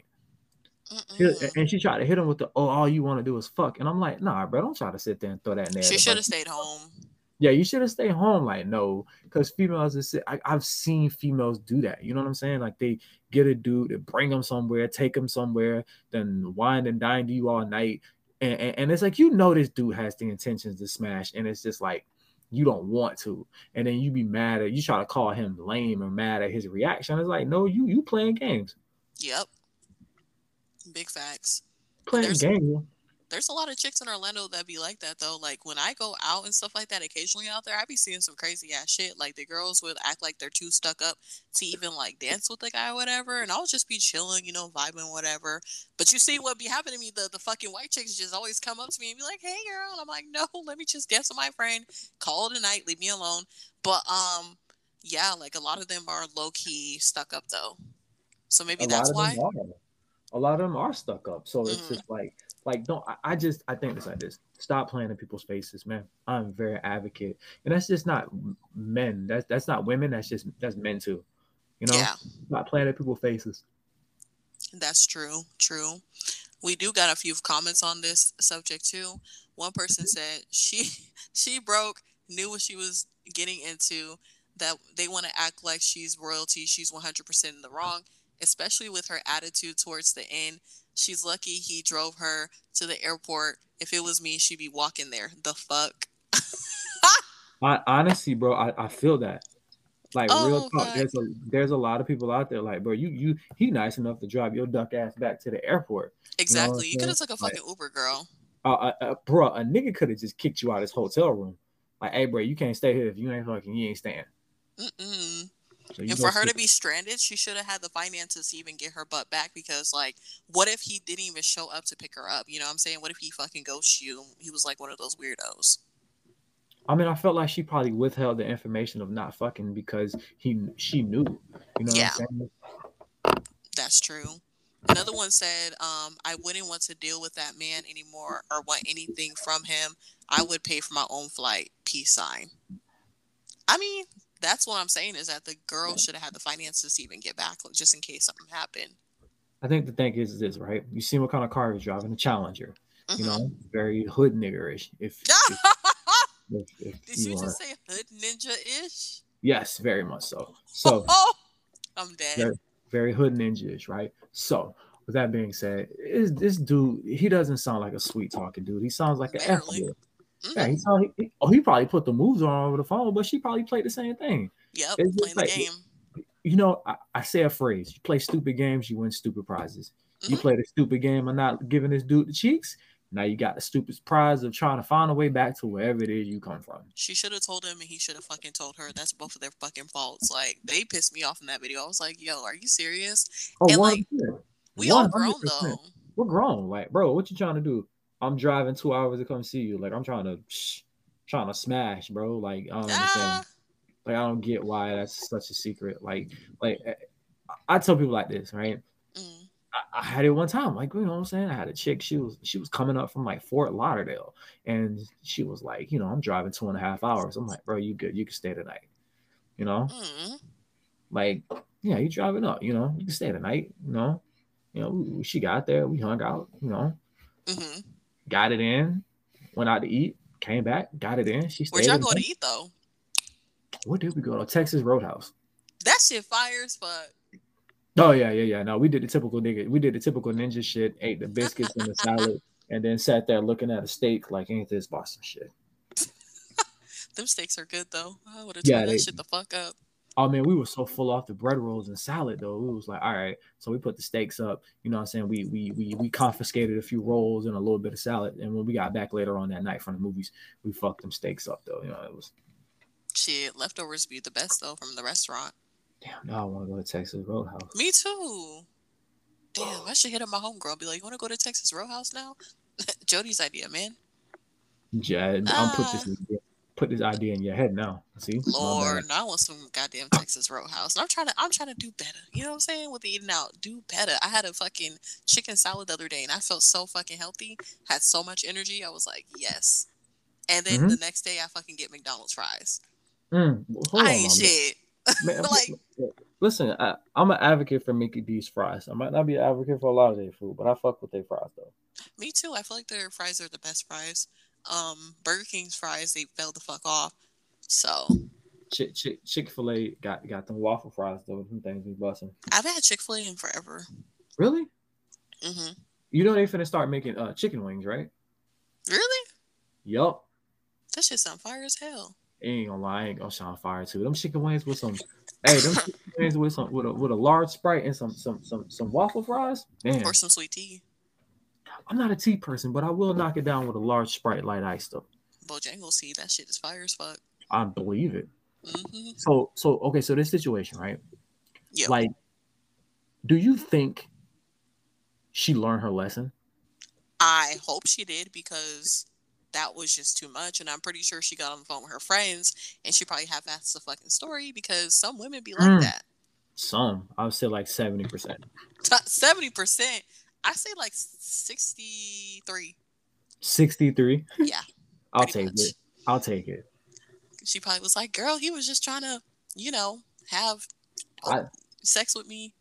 She, Mm-mm. and she tried to hit him with the, "Oh, all you want to do is fuck," and I'm like, "Nah, bro, don't try to sit there and throw that She narrative." should Like, have stayed home. yeah, you should have stayed home. Like, no, because females is I, I've seen females do that. You know what I'm saying? Like they get a dude, they bring him somewhere, take him somewhere, then wine and dine to you all night, and, and and it's like you know this dude has the intentions to smash, and it's just like you don't want to, and then you be mad at you try to call him lame or mad at his reaction. It's like no, you you playing games, Yep. Big facts. And playing there's games. there's a lot of chicks in Orlando that be like that though. Like when I go out and stuff like that, occasionally out there, I be seeing some crazy ass shit. Like the girls would act like they're too stuck up to even like dance with the guy or whatever, and I'll just be chilling, you know, vibing, whatever. But you see what be happening to me? The the fucking white chicks just always come up to me and be like, "Hey, girl," and I'm like, "No, let me just dance with my friend. Call it a night. Leave me alone." But um, yeah, like a lot of them are low key stuck up though. So maybe A lot that's of them why. are. A lot of them are stuck up. So it's Mm-hmm. just like, like don't I, I just I think it's like this. Stop playing in people's faces, man. I'm very advocate, and that's just not men. That's that's not women. That's just that's men too. You know, Yeah, not playing in people's faces. that's true. True. We do got a few comments on this subject too. One person said she she broke, knew what she was getting into, that they want to act like she's royalty. She's one hundred percent in the wrong, especially with her attitude towards the end. She's lucky he drove her to the airport. If it was me, she'd be walking there. The fuck? I honestly, bro, I, I feel that. Like real Oh talk, fuck. there's a there's a lot of people out there like, bro, you you he nice enough to drive your duck ass back to the airport. You know what I'm Exactly. You could saying? have took a Like, fucking Uber, girl. uh, uh, uh, bro, a nigga could have just kicked you out of his hotel room. Like, hey, bro, you can't stay here if you ain't fucking, you ain't staying. Mm-mm. So you And go for her sit. to be stranded, she should have had the finances to even get her butt back because, like, what if he didn't even show up to pick her up? You know what I'm saying? What if he fucking ghosts you? He was like one of those weirdos. I mean, I felt like she probably withheld the information of not fucking because he she knew. You know what I'm Yeah, saying? that's true. Another one said, um, I wouldn't want to deal with that man anymore or want anything from him. I would pay for my own flight. Peace sign. I mean, that's what I'm saying is that the girl should have had the finances to even get back just in case something happened. I think the thing is this, right? You see what kind of car he's driving, a Challenger. Mm-hmm. You know, very hood niggerish. If, if, if, if Did you, you just are, say hood ninja-ish? yes, very much so. So I'm dead. very, very hood ninja-ish, right? So with that being said, is this dude? He doesn't sound like a sweet talking dude. He sounds like an F boy. Mm-hmm. Yeah, he sound. He, oh, he probably put the moves on over the phone, but she probably played the same thing. Yep, It's playing like, the game. You know, I, I say a phrase: you play stupid games, you win stupid prizes. Mm-hmm. You play the stupid game of not giving this dude the cheeks. Now you got the stupid prize of trying to find a way back to wherever it is you come from. She should have told him, and he should have fucking told her. That's both of their fucking faults. Like, they pissed me off in that video. I was like, yo, are you serious? Oh, and one like, hundred percent. we all grown though. We're grown. Like, bro, what you trying to do? I'm driving two hours to come see you. Like, I'm trying to, shh, trying to smash, bro. Like, I don't Ah. understand. Like, I don't get why that's such a secret. Like, like I tell people like this, right? Mm. I, I had it one time, like, you know what I'm saying? I had a chick, she was she was coming up from like Fort Lauderdale, and she was like, you know, I'm driving two and a half hours. I'm like, bro, you good, you can stay tonight. You know? Mm. Like, yeah, you driving up, you know, you can stay tonight, you know. You know, we, she got there, we hung out, you know, Mm-hmm. got it in, went out to eat, came back, got it in. She stayed. Where'd y'all go to eat though? Where did we go? To Texas Roadhouse. That shit fires, but Oh yeah, yeah, yeah. No, we did the typical nigga. We did the typical ninja shit. Ate the biscuits and the salad, and then sat there looking at a steak like, ain't this Boston shit? them steaks are good though. I would have Yeah, torn that they- shit the fuck up. Oh man, we were so full off the bread rolls and salad though. We was like, all right. So we put the steaks up. You know what I'm saying? We we we we confiscated a few rolls and a little bit of salad. And when we got back later on that night from the movies, we fucked them steaks up though. You know, it was Shit, leftovers be the best though from the restaurant. damn. Now I want to go to Texas Roadhouse. Me too. Damn, I should hit up my homegirl. Be like, you want to go to Texas Roadhouse now? Jody's idea, man. Yeah, I'll put this put this idea in your head now. See, Lord, now I want some goddamn Texas Roadhouse. And I'm trying to, I'm trying to do better. You know what I'm saying? With the eating out, do better. I had a fucking chicken salad the other day, and I felt so fucking healthy. Had so much energy. I was like, yes. And then Mhm. the next day, I fucking get McDonald's fries. Mm, hold I on, ain't man. shit. Man, Like- listen, I, I'm an advocate for Mickey D's fries. I might not be an advocate for a lot of their food, but I fuck with their fries though. Me too. I feel like their fries are the best fries. Um, Burger King's fries, they fell the fuck off. So Chick Chick Chick Fil A got got them waffle fries though. Them things be busting. I've had Chick-fil-A in forever. Really? hmm You know they finna start making uh chicken wings, right? Really? Yup. That shit sound fire as hell. Ain't gonna lie, I ain't gonna sound fire too. Them chicken wings with some, hey, them chicken wings with some with a with a large Sprite and some some some some waffle fries. Man, Or some sweet tea. I'm not a tea person, but I will knock it down with a large Sprite light ice though. Bojangles tea, that shit is fire as fuck. I believe it. hmm So so okay, so this situation, right? Yeah. Like, do you think she learned her lesson? I hope she did because that was just too much. And I'm pretty sure she got on the phone with her friends and she probably half-assed the fucking story because some women be like Mm. that. Some, I would say like seventy percent. seventy percent. I say like sixty-three. sixty-three. Yeah. I'll pretty take much. it. I'll take it. She probably was like, girl, he was just trying to, you know, have I- sex with me.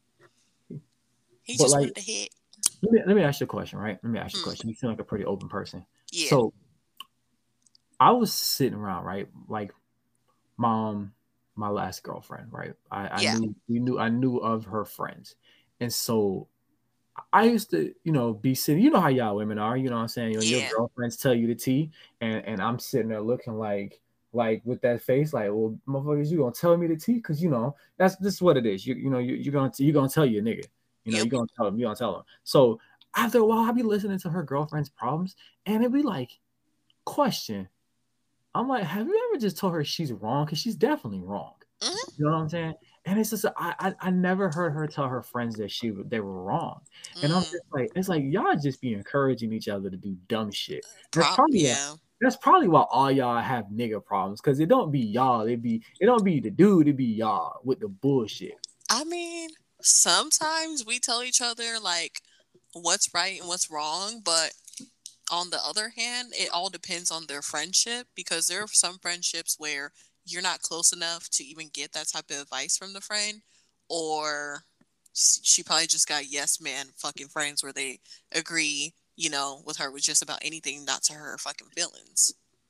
He But, just like- wanted to hit. Let me let me ask you a question, right? Let me ask you a Mm. question. You seem like a pretty open person. Yeah. So I was sitting around, right? Like mom, my last girlfriend, right? I, I Yeah. knew we knew I knew of her friends. And so I used to, you know, be sitting, you know how y'all women are, you know what I'm saying? When Yeah. your girlfriends tell you the tea, and, and I'm sitting there looking like like with that face, like, well, motherfuckers, you gonna tell me the tea? Cause you know, that's this is what it is. You you know, you you're gonna you're gonna tell your nigga. You know, Yep. you're gonna tell him, you're gonna tell him. So after a while, I'll be listening to her girlfriend's problems, and it'd be like, question. I'm like, have you ever just told her she's wrong? Because she's definitely wrong. Mhm. You know what I'm saying? And it's just I, I I never heard her tell her friends that she they were wrong. And I'm Mm, just like, it's like y'all just be encouraging each other to do dumb shit. That's prob- probably why, yeah. that's probably why all y'all have nigga problems. Cause it don't be y'all, it be it don't be the dude, it be y'all with the bullshit. I mean, sometimes we tell each other like what's right and what's wrong, but on the other hand, it all depends on their friendship, because there are some friendships where you're not close enough to even get that type of advice from the friend, or she probably just got yes man fucking friends where they agree, you know, with her with just about anything, not to her fucking feelings.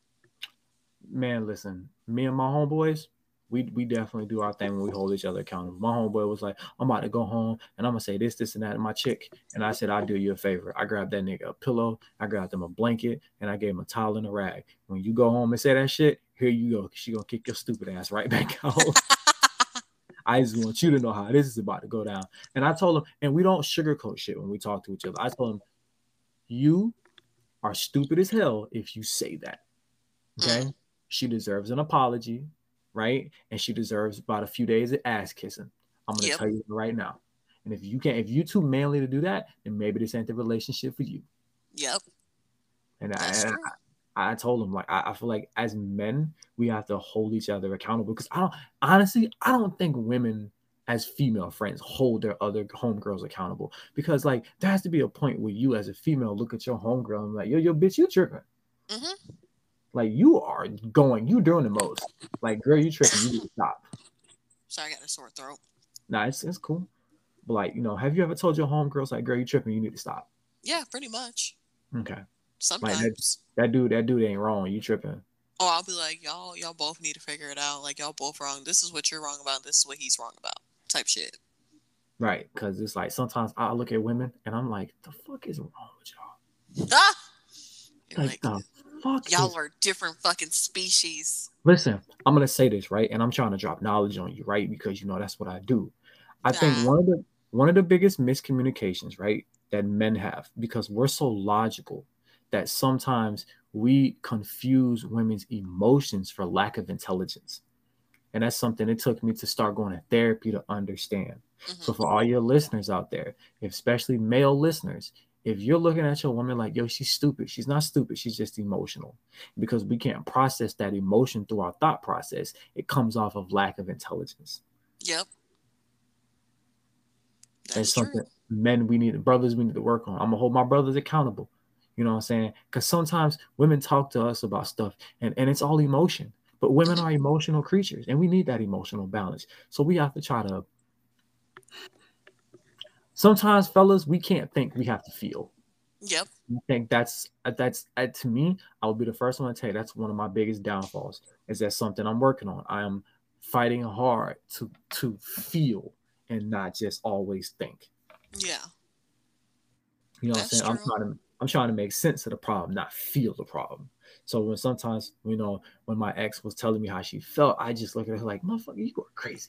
Man, listen, me and my homeboys, we we definitely do our thing when we hold each other accountable. My homeboy was like, I'm about to go home and I'm gonna say this, this, and that to my chick. And I said, I'll do you a favor. I grabbed that nigga a pillow, I grabbed him a blanket, and I gave him a towel and a rag. When you go home and say that shit, here you go. She gonna kick your stupid ass right back out. I just want you to know how this is about to go down. And I told him, and we don't sugarcoat shit when we talk to each other. I told him, you are stupid as hell if you say that. Okay? Mm. She deserves an apology, right? And she deserves about a few days of ass kissing. I'm gonna yep. tell you right now. And if you can't, if you're too manly to do that, then maybe this ain't the relationship for you. Yep. And I, and I, I told him, like, I, I feel like as men, we have to hold each other accountable, because I don't honestly, I don't think women as female friends hold their other homegirls accountable, because like there has to be a point where you as a female look at your homegirl and like, yo, yo, bitch, you tripping. Mm-hmm. Like, you are going, you doing the most. Like, girl, you tripping. You need to stop. Sorry, I got a sore throat. Nah, it's, it's cool. But, like, you know, have you ever told your homegirls, like, girl, you tripping, you need to stop? Yeah, pretty much. Okay. Sometimes. Like, that, that dude, that dude ain't wrong. You tripping. Oh, I'll be like, y'all, y'all both need to figure it out. Like, y'all both wrong. This is what you're wrong about. This is what he's wrong about. Type shit. Right. Because it's like, sometimes I look at women and I'm like, the fuck is wrong with y'all? Ah! Like, like the fuck y'all is... are different fucking species. Listen, I'm gonna say this, right? And I'm trying to drop knowledge on you, right? Because you know that's what I do. I nah. think one of the one of the biggest miscommunications, right, that men have, because we're so logical, that sometimes we confuse women's emotions for lack of intelligence. And that's something it took me to start going to therapy to understand. Mm-hmm. So for all your listeners out there, especially male listeners, if you're looking at your woman like, yo, she's stupid, she's not stupid, she's just emotional. Because we can't process that emotion through our thought process. It comes off of lack of intelligence. Yep. That's, That's something true. Men, we need, brothers, we need to work on. I'm going to hold my brothers accountable. You know what I'm saying? Because sometimes women talk to us about stuff and, and it's all emotion. But women are emotional creatures and we need that emotional balance. So we have to try to... Sometimes, fellas, we can't think, we have to feel. Yep. I think that's, that's uh, to me, I would be the first one to tell you that's one of my biggest downfalls, is that something I'm working on. I am fighting hard to to feel and not just always think. Yeah. You know what I'm saying? I'm trying to I'm trying to make sense of the problem, not feel the problem. So when sometimes, you know, when my ex was telling me how she felt, I just look at her like, motherfucker, you are crazy.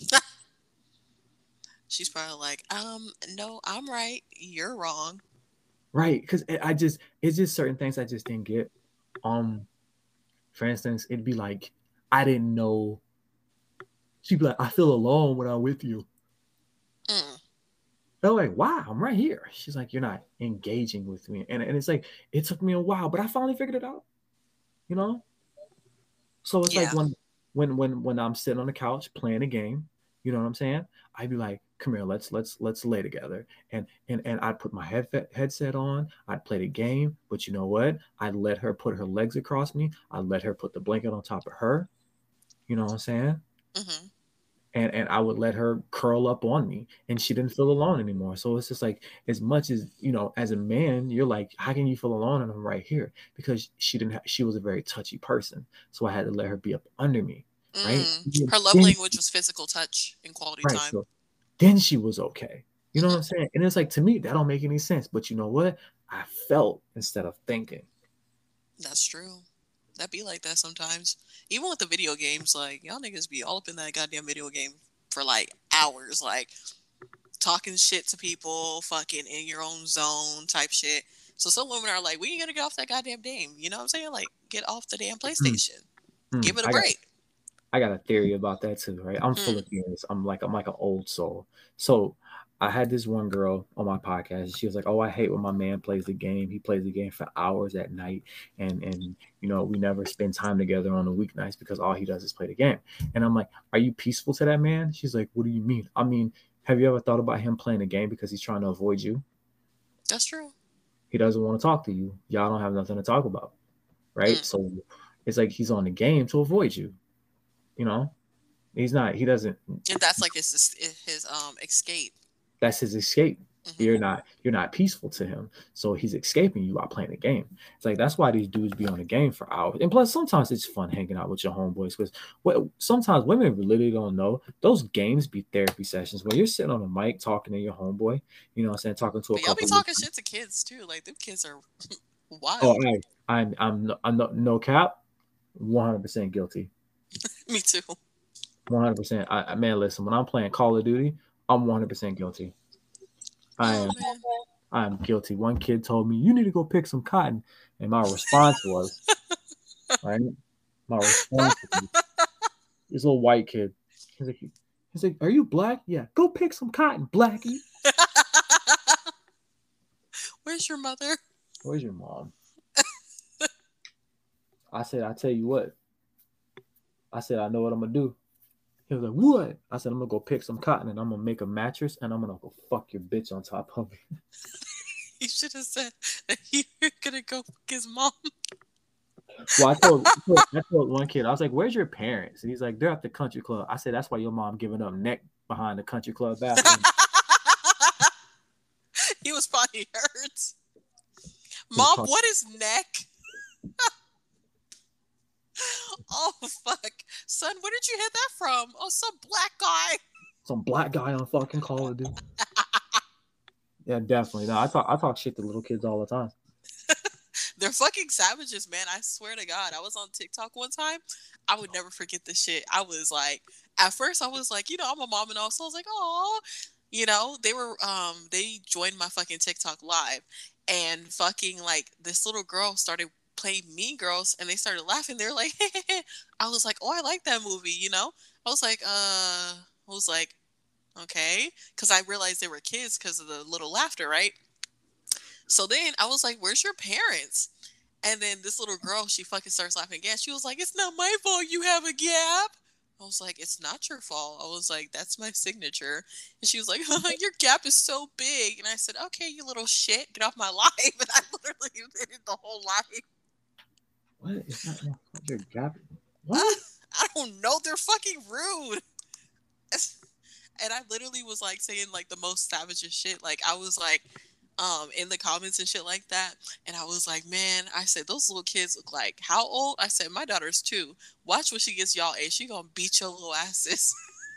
She's probably like, um, no, I'm right. You're wrong. Right. Because I just, it's just certain things I just didn't get. Um, for instance, it'd be like, I didn't know. She'd be like, I feel alone when I'm with you. Mm. I'm like, wow, I'm right here. She's like, you're not engaging with me. And, and it's like, it took me a while, but I finally figured it out. You know? So it's yeah. like when, when, when, when I'm sitting on the couch playing a game, you know what I'm saying? I'd be like, come here, let's let's let's lay together. And and and I'd put my head, headset on, I'd play the game, but you know what? I'd let her put her legs across me, I'd let her put the blanket on top of her. You know what I'm saying? Mm-hmm. And and I would let her curl up on me, and she didn't feel alone anymore. So it's just like, as much as, you know, as a man, you're like, how can you feel alone? And I'm right here, because she didn't have, she was a very touchy person. So I had to let her be up under me. Right? Mm. Her love then, language was physical touch and quality right, time. So then she was okay. You know what I'm saying? And it's like, to me, that don't make any sense. But you know what? I felt instead of thinking. That's true. That be like that sometimes. Even with the video games, like, y'all niggas be all up in that goddamn video game for like hours, like talking shit to people, fucking in your own zone type shit. So some women are like, we ain't gonna get off that goddamn game. You know what I'm saying? Like, get off the damn PlayStation. Mm. Give it a I break. Got- I got a theory about that too, right? I'm full mm. of theories. I'm like I'm like an old soul. So I had this one girl on my podcast. She was like, "Oh, I hate when my man plays the game. He plays the game for hours at night, and and you know we never spend time together on the weeknights because all he does is play the game." And I'm like, "Are you peaceful to that man?" She's like, "What do you mean?" I mean, Have you ever thought about him playing a game because he's trying to avoid you? That's true. He doesn't want to talk to you. Y'all don't have nothing to talk about, right? Mm. So it's like he's on the game to avoid you. You know, he's not. He doesn't. And that's like his his um escape. That's his escape. Mhm. You're not. You're not peaceful to him. So he's escaping you by playing the game. It's like that's why these dudes be on the game for hours. And plus, sometimes it's fun hanging out with your homeboys because what sometimes women literally don't know those games be therapy sessions where you're sitting on a mic talking to your homeboy. You know what I'm saying? Talking to a But y'all be couple. talking shit to kids too. Like them kids are wild. Oh, I, I'm I'm no, I'm no, no cap. one hundred percent guilty. Me too. one hundred percent. I, I man, listen. When I'm playing Call of Duty, I'm one hundred percent guilty. I am. Oh, man. I am guilty. One kid told me you need to go pick some cotton, and my response was, right? My response was, this little white kid. He's like, he's like, "Are you black? Yeah, go pick some cotton, blackie." Where's your mother? Where's your mom? I said, I tell you what. I said, I know what I'm gonna do. He was like, what? I said, I'm gonna go pick some cotton and I'm gonna make a mattress and I'm gonna go fuck your bitch on top of it. He should have said that you were gonna go fuck his mom. Well, I told, I told one kid, I was like, where's your parents? And he's like, they're at the country club. I said, that's why your mom giving up neck behind the country club bathroom. He was probably hurt. Mom, what is neck? Oh, fuck. Son, where did you hit that from? Oh, some black guy. Some black guy on fucking Call of Duty. Yeah, definitely. No, I talk, I talk shit to little kids all the time. They're fucking savages, man. I swear to God. I was on TikTok one time. I would never forget this shit. I was like, at first I was like, you know, I'm a mom and all. So I was like, oh, you know, they were, um, they joined my fucking TikTok live and fucking like this little girl started playing Mean Girls and they started laughing. They were like, I was like, oh, I like that movie, you know? I was like, uh, I was like, okay. Cause I realized they were kids because of the little laughter, right? So then I was like, where's your parents? And then this little girl, she fucking starts laughing again. She was like, it's not my fault you have a gap. I was like, it's not your fault. I was like, that's my signature. And she was like, your gap is so big. And I said, okay, you little shit, get off my live. And I literally did it the whole live. What is that? Your gap? What? I, I don't know. They're fucking rude. And I literally was like saying like the most savagest shit. Like I was like, um, in the comments and shit like that. And I was like, man, I said, those little kids look like how old? I said, my daughter's two. Watch when she gets y'all age. She gonna beat your little asses.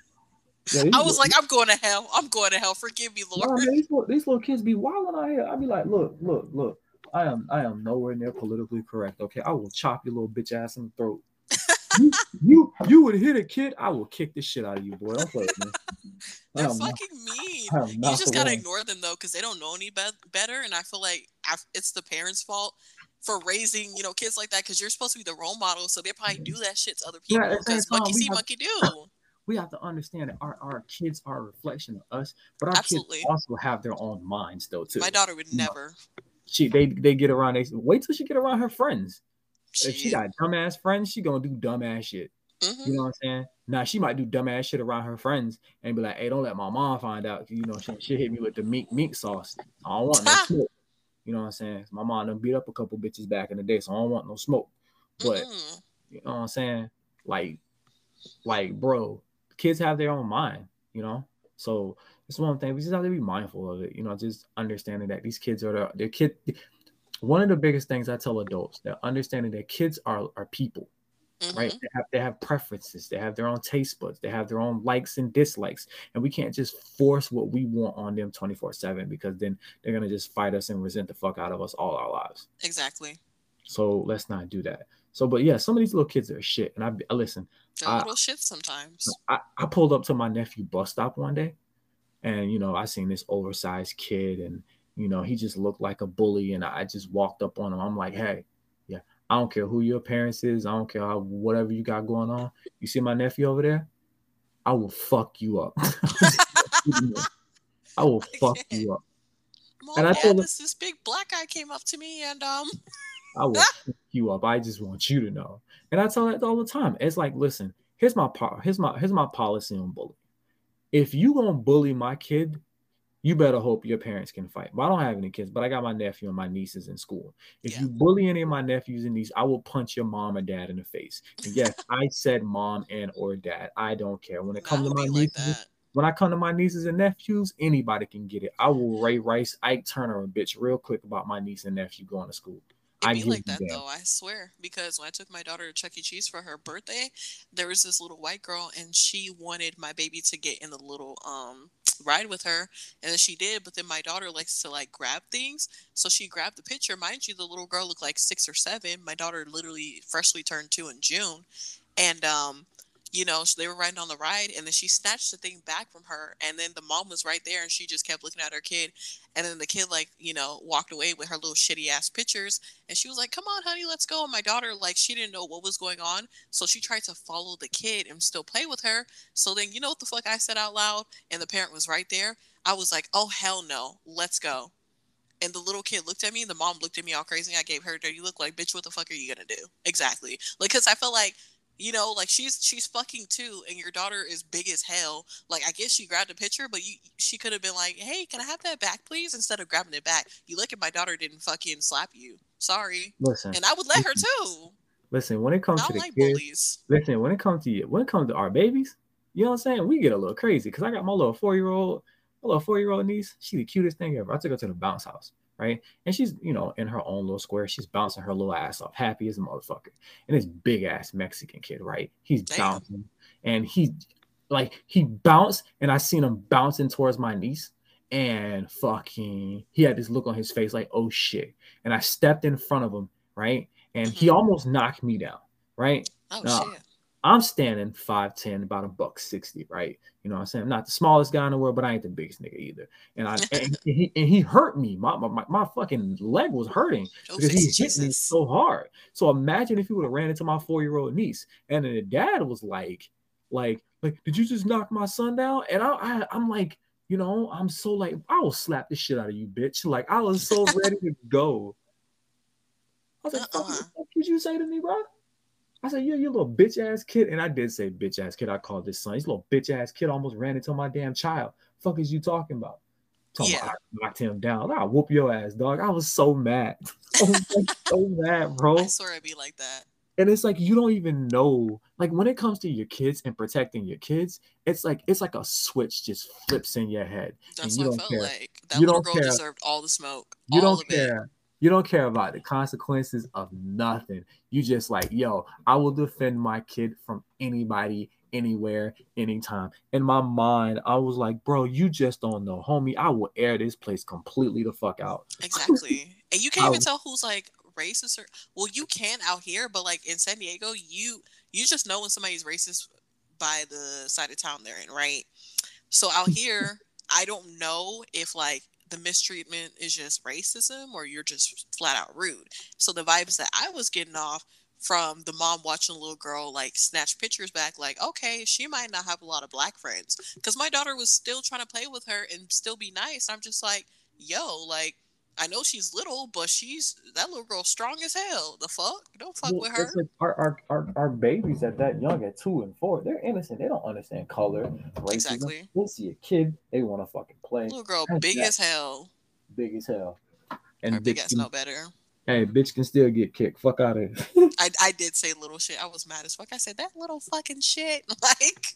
Yeah, I was like, I'm going to hell. I'm going to hell. Forgive me, Lord. No, man, these, little, these little kids be wilding out here. I be like, look, look, look. I am I am nowhere near politically correct. Okay, I will chop your little bitch ass in the throat. you, you you would hit a kid, I will kick the shit out of you, boy. Don't play with me. They're fucking not, mean. You just gotta ignore them though, because they don't know any be- better. And I feel like it's the parents' fault for raising, you know, kids like that. Because you're supposed to be the role model, so they probably do that shit to other people. Because yeah, monkey see, have, monkey do. We have to understand that our, our kids are a reflection of us, but our Absolutely. kids also have their own minds though too. My daughter would you never. Know, she they they get around. They wait till she get around her friends. Shit. If she got dumbass friends, she gonna do dumbass shit. Mm-hmm. You know what I'm saying? Now she might do dumbass shit around her friends and be like, "Hey, don't let my mom find out." You know, she she hit me with the meat meat sauce. I don't want no smoke. You know what I'm saying? My mom done beat up a couple bitches back in the day, so I don't want no smoke. But mm-hmm. you know what I'm saying? Like, like, bro, kids have their own mind. You know, so it's one thing. We just have to be mindful of it. You know, just understanding that these kids are the, they're kid. One of the biggest things I tell adults, they're understanding that kids are, are people, mm-hmm. right? They have, they have preferences. They have their own taste buds. They have their own likes and dislikes. And we can't just force what we want on them twenty-four seven because then they're going to just fight us and resent the fuck out of us all our lives. Exactly. So let's not do that. So, but yeah, some of these little kids are shit. And I, I listen. They're I, little shit sometimes. I, I pulled up to my nephew bus stop one day and, you know, I seen this oversized kid and, you know, he just looked like a bully, and I just walked up on him. I'm like, hey, yeah, I don't care who your parents is. I don't care how, whatever you got going on. You see my nephew over there? I will fuck you up. I will fuck you up. Mom, and I told him, this big black guy came up to me, and um, I will fuck you up. I just want you to know. And I tell that all the time. It's like, listen, here's my here's my here's my policy on bullying. if you gonna bully my kid, you better hope your parents can fight. But I don't have any kids, but I got my nephew and my nieces in school. If Yeah. you bully any of my nephews and nieces, I will punch your mom or dad in the face. And yes, I said mom and or dad. I don't care. When it Nah, I comes to don't my be like nieces, that. when I come to my nieces and nephews, anybody can get it. I will Ray Rice, Ike Turner a bitch real quick about my niece and nephew going to school. It I be give like you that damn. though, I swear. Because when I took my daughter to Chuck E. Cheese for her birthday, there was this little white girl, and she wanted my baby to get in the little um ride with her, and then she did. But then my daughter likes to like grab things, so she grabbed the picture. Mind you, the little girl looked like six or seven. My daughter literally freshly turned two in June, and um. You know, so they were riding on the ride, and then she snatched the thing back from her, and then the mom was right there, and she just kept looking at her kid, and then the kid, like, you know, walked away with her little shitty ass pictures, and she was like, come on, honey, let's go. And my daughter, like, she didn't know what was going on. So she tried to follow the kid and still play with her. So then, you know what the fuck I said out loud? And the parent was right there. I was like, oh, hell no. Let's go. And the little kid looked at me, and the mom looked at me all crazy. I gave her a dirty look like, bitch, what the fuck are you going to do? Exactly. Like, because I felt like, you know, like she's she's fucking too, and your daughter is big as hell. Like, I guess she grabbed a picture, but you she could have been like, hey, can I have that back, please? Instead of grabbing it back. You look at my daughter didn't fucking slap you. Sorry. Listen, And I would let her listen, too. listen, when it comes I to don't the like kids, bullies. listen, when it comes to you, when it comes to our babies, you know what I'm saying? We get a little crazy because I got my little four-year-old, my little four-year-old niece. She the cutest thing ever. I took her to the bounce house, right? And she's, you know, in her own little square. She's bouncing her little ass off, happy as a motherfucker. And this big ass Mexican kid, right? He's Damn. bouncing, and he, like, he bounced, and I seen him bouncing towards my niece, and fucking, he had this look on his face like, oh shit. And I stepped in front of him, right? And he Mhm. almost knocked me down, right? Oh Now, shit. I'm standing five ten, about a buck sixty, right? You know what I'm saying? I'm not the smallest guy in the world, but I ain't the biggest nigga either. And I and he and he hurt me. My my, my fucking leg was hurting Oh, because he face hit me Jesus. so hard. So imagine if he would have ran into my four-year-old niece, and then the dad was like, like, like, did you just knock my son down? And I, I I'm like, you know, I'm so like, I will slap the shit out of you, bitch. Like, I was so ready to go. I was like, fuck, Uh-uh. what did you say to me, bro? I said, yeah, you little bitch ass kid. And I did say bitch ass kid. I called this son. This little bitch ass kid almost ran into my damn child. Fuck is you talking about? Talking Yeah. about I knocked him down. I'll whoop your ass, dog. I was so mad. I was like, so mad, I bro. swear I'd be like that. And it's like you don't even know. Like when it comes to your kids and protecting your kids, it's like it's like a switch just flips in your head. That's And you what I don't felt care. like. That You little don't girl care. deserved all the smoke. You all don't of it. care. You don't care about the consequences of nothing. You just like, yo, I will defend my kid from anybody, anywhere, anytime. In my mind, I was like, bro, you just don't know, homie. I will air this place completely the fuck out. Exactly. And you can't I even was- tell who's like racist or well, you can out here, but like in San Diego, you you just know when somebody's racist by the side of town they're in, right? So out here, I don't know if like the mistreatment is just racism or you're just flat out rude. So the vibes that I was getting off from the mom watching the little girl like snatch pictures back, like, okay, she might not have a lot of black friends. Because my daughter was still trying to play with her and still be nice. I'm just like, yo, like, I know she's little, but she's that little girl strong as hell. The fuck? Don't fuck Well, with her. it's like our, our, our, our babies at that young, at two and four, they're innocent. They don't understand color, racism. Exactly. They see a kid, they want to fucking play. Little girl, That's big that. as hell. Big as hell. Her And big bitch ass can, no better. hey, bitch can still get kicked. Fuck out of here. I, I did say little shit. I was mad as fuck. I said that little fucking shit. Like,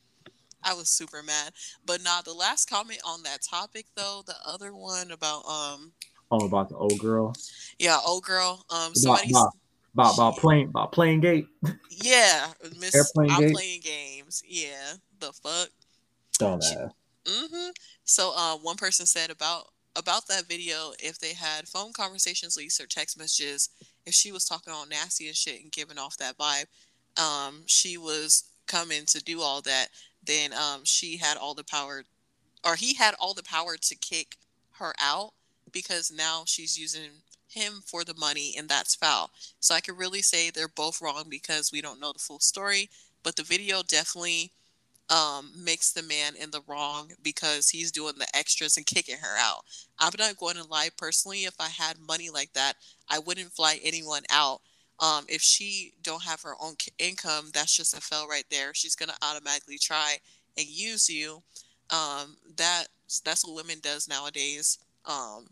I was super mad. But nah, the last comment on that topic though, the other one about um Oh, about the old girl. yeah, old girl. Um About, somebody's about, about, about playing about playing gate. yeah, Miss Airplane I'm gate. playing games. Yeah. The fuck? Dumbass. Mm-hmm. So uh, one person said about about that video, if they had phone conversations, leaks, or text messages, if she was talking all nasty and shit and giving off that vibe, um, she was coming to do all that, then um, she had all the power, or he had all the power to kick her out because now she's using him for the money, and that's foul. So I could really say they're both wrong because we don't know the full story, but the video definitely um, makes the man in the wrong because he's doing the extras and kicking her out. I'm not going to lie. Personally, if I had money like that, I wouldn't fly anyone out. Um, if she don't have her own income, that's just a fail right there. She's going to automatically try and use you. Um, that that's what women does nowadays. Um,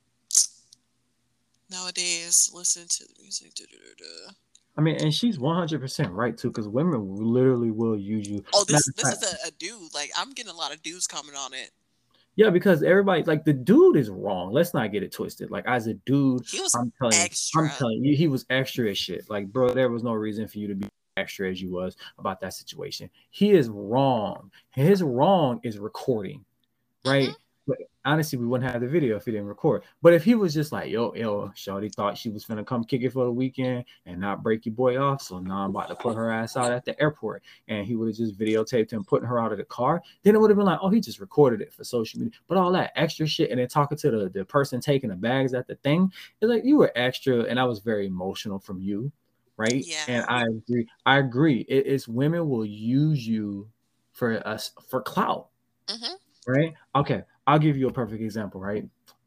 nowadays, listen to the music. Da, da, da, da. I mean, and she's one hundred percent right too, because women literally will use you. Oh, Matter this of this is fact, a, a dude. Like I'm getting a lot of dudes coming on it. yeah, because everybody like the dude is wrong. Let's not get it twisted. Like as a dude, He was I'm telling you, I'm extra. telling you, he was extra as shit. Like, bro, there was no reason for you to be extra as you was about that situation. He is wrong. His wrong is recording, right? Mm-hmm. But honestly, we wouldn't have the video if he didn't record. But if he was just like, yo, yo, Shawty thought she was finna come kick it for the weekend and not break your boy off, so now I'm about to put her ass out at the airport, and he would have just videotaped him putting her out of the car, then it would have been like, oh, he just recorded it for social media. But all that extra shit, and then talking to the, the person taking the bags at the thing, it's like you were extra, and I was very emotional from you, right? And Yeah. I agree. I agree. It, it's women will use you for us for clout, Mm-hmm. right? Okay, I'll give you a perfect example, right?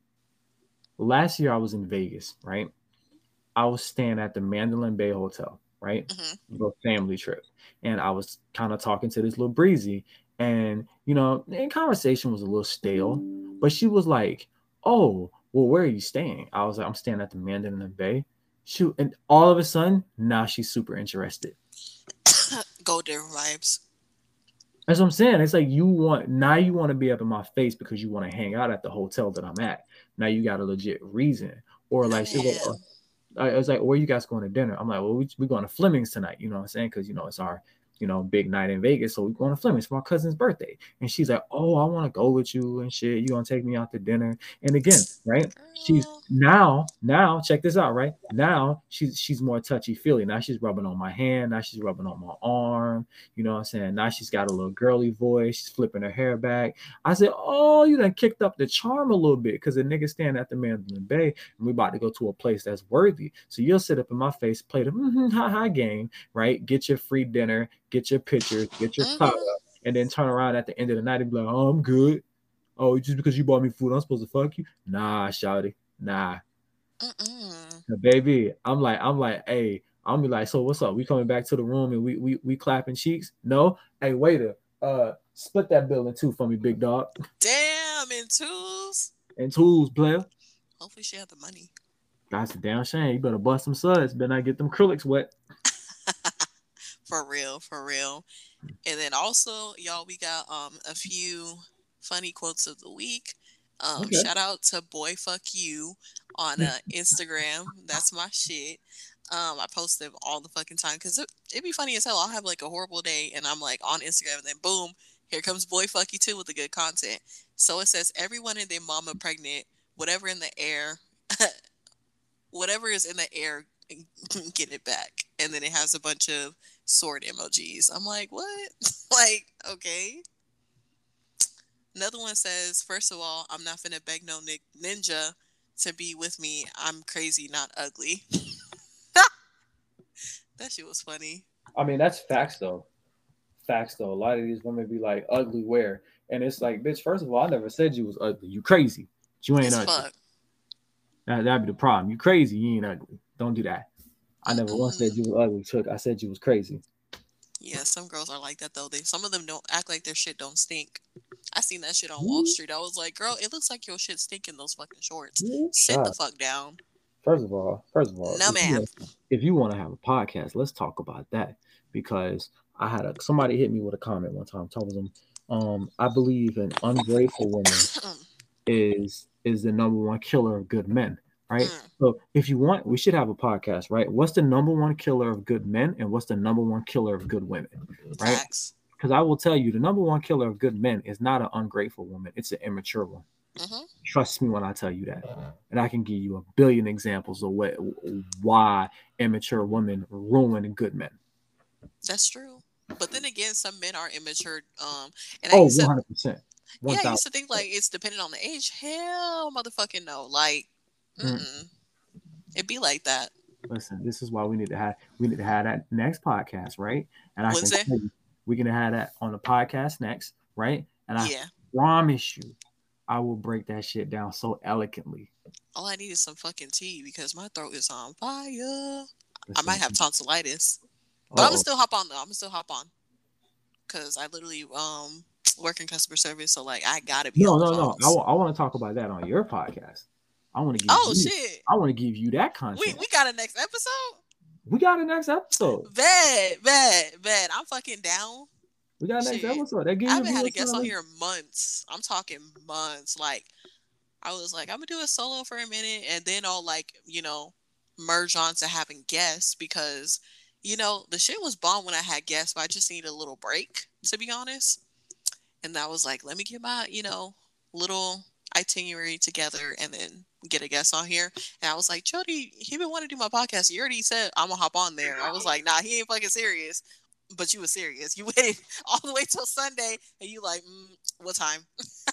Last year I was in Vegas, right? I was staying at the Mandalay Bay Hotel, right? Mm-hmm. The family trip. And I was kind of talking to this little breezy. And, you know, the conversation was a little stale, but she was like, oh, well, where are you staying? I was like, I'm staying at the Mandalay Bay. Shoot. And all of a sudden, now she's super interested. Go different vibes. That's what I'm saying. It's like you want now you want to be up in my face because you want to hang out at the hotel that I'm at. Now you got a legit reason. Or No, like she's like, ma'am. I was like, where you guys going to dinner? I'm like, well, we, we're going to Fleming's tonight. You know what I'm saying? Because, you know, it's our, you know, big night in Vegas. So we're going to Fleming's for my cousin's birthday. And she's like, oh, I want to go with you and shit. You going to take me out to dinner? And again, right? She's Girl. now, now, check this out, right? Now she's she's more touchy feely. Now she's rubbing on my hand. Now she's rubbing on my arm. You know what I'm saying? Now she's got a little girly voice. She's flipping her hair back. I said, oh, you done kicked up the charm a little bit because the nigga stand at the Mandalay Bay and we about to go to a place that's worthy. So you'll sit up in my face, play the mm-hmm, ha ha game, right? Get your free dinner, get your pictures, get your clout Mm-hmm. up, and then turn around at the end of the night and be like, oh, I'm good. Oh, just because you bought me food, I'm supposed to fuck you? Nah, shawty. Nah. Mm-mm. Baby, I'm like, I'm like, hey, I'm be like, so what's up? We coming back to the room and we we we clapping cheeks? No? Hey, waiter, uh, split that bill in two for me, big dog. Damn, in twos. And tools, player. Hopefully she had the money. That's a damn shame. You better bust some suds. Better not get them acrylics wet. For real, for real. And then also, y'all, we got um a few funny quotes of the week. Um, Okay. shout out to Boy Fuck You on uh, Instagram. That's my shit. Um, I post them all the fucking time because it, it'd be funny as hell. I'll have like a horrible day and I'm like on Instagram and then boom, here comes Boy Fuck You too with the good content. So it says everyone and their mama pregnant, whatever in the air, whatever is in the air, get it back. And then it has a bunch of sword emojis. I'm like, what? Like, okay. Another one says, first of all, I'm not finna beg no ni- ninja to be with me. I'm crazy, not ugly. That shit was funny. I mean, that's facts though. Facts though. A lot of these women be like ugly wear. And it's like, bitch, first of all, I never said you was ugly. You crazy. But you ain't As ugly. fuck. That, that'd be the problem. You crazy, you ain't ugly. Don't do that. I never once said Mm-mm. you was ugly, Chuck. I said you was crazy. Yeah, some girls are like that though. They some of them don't act like their shit don't stink. I seen that shit on Wall Street. I was like, girl, it looks like your shit stink in those fucking shorts. Sit the Shut. fuck down. First of all, first of all, No, if you, ma'am. if you want to have a podcast, let's talk about that because I had a somebody hit me with a comment one time. Told them, um, I believe an ungrateful woman is is the number one killer of good men, right? Mm. So if you want, we should have a podcast, right? What's the number one killer of good men and what's the number one killer of good women, right? Facts. Because I will tell you, the number one killer of good men is not an ungrateful woman; it's an immature one. Mm-hmm. Trust me when I tell you that, and I can give you a billion examples of what why immature women ruin good men. That's true. But then again, some men are immature. Um, and I Oh, used to, one hundred percent. yeah, I used to think like it's dependent on the age. Hell, motherfucking no. Like, mm-mm. It'd be like that. Listen, this is why we need to have we need to have that next podcast, right? And I Wednesday? can tell you, we're gonna have that on the podcast next, right? And I Yeah. promise you, I will break that shit down so elegantly. All I need is some fucking tea because my throat is on fire. I Listen, might have tonsillitis. But I'm uh-oh. gonna still hop on though. I'm gonna still hop on. because I literally um work in customer service, so like I gotta be No, on the no, no. I, phones. I want to talk about that on your podcast. I want to give Oh you. shit, I want to give you that we content. we got a next episode. We got a next episode. Bet, bet, bet. I'm fucking down. We got a next Shit. episode. That gives I you haven't had a viewers guest on time. here in months. I'm talking months. Like, I was like, I'm gonna do a solo for a minute, and then I'll like, you know, merge on to having guests because, you know, the shit was bomb when I had guests, but I just needed a little break, to be honest. And that was like, let me get my, you know, little itinerary together and then get a guest on here. And I was like, Jody, he been wanting to do my podcast. You already said I'm gonna hop on there. I was like, nah, he ain't fucking serious. But you was serious. You waited all the way till Sunday, and you like, mm, what time?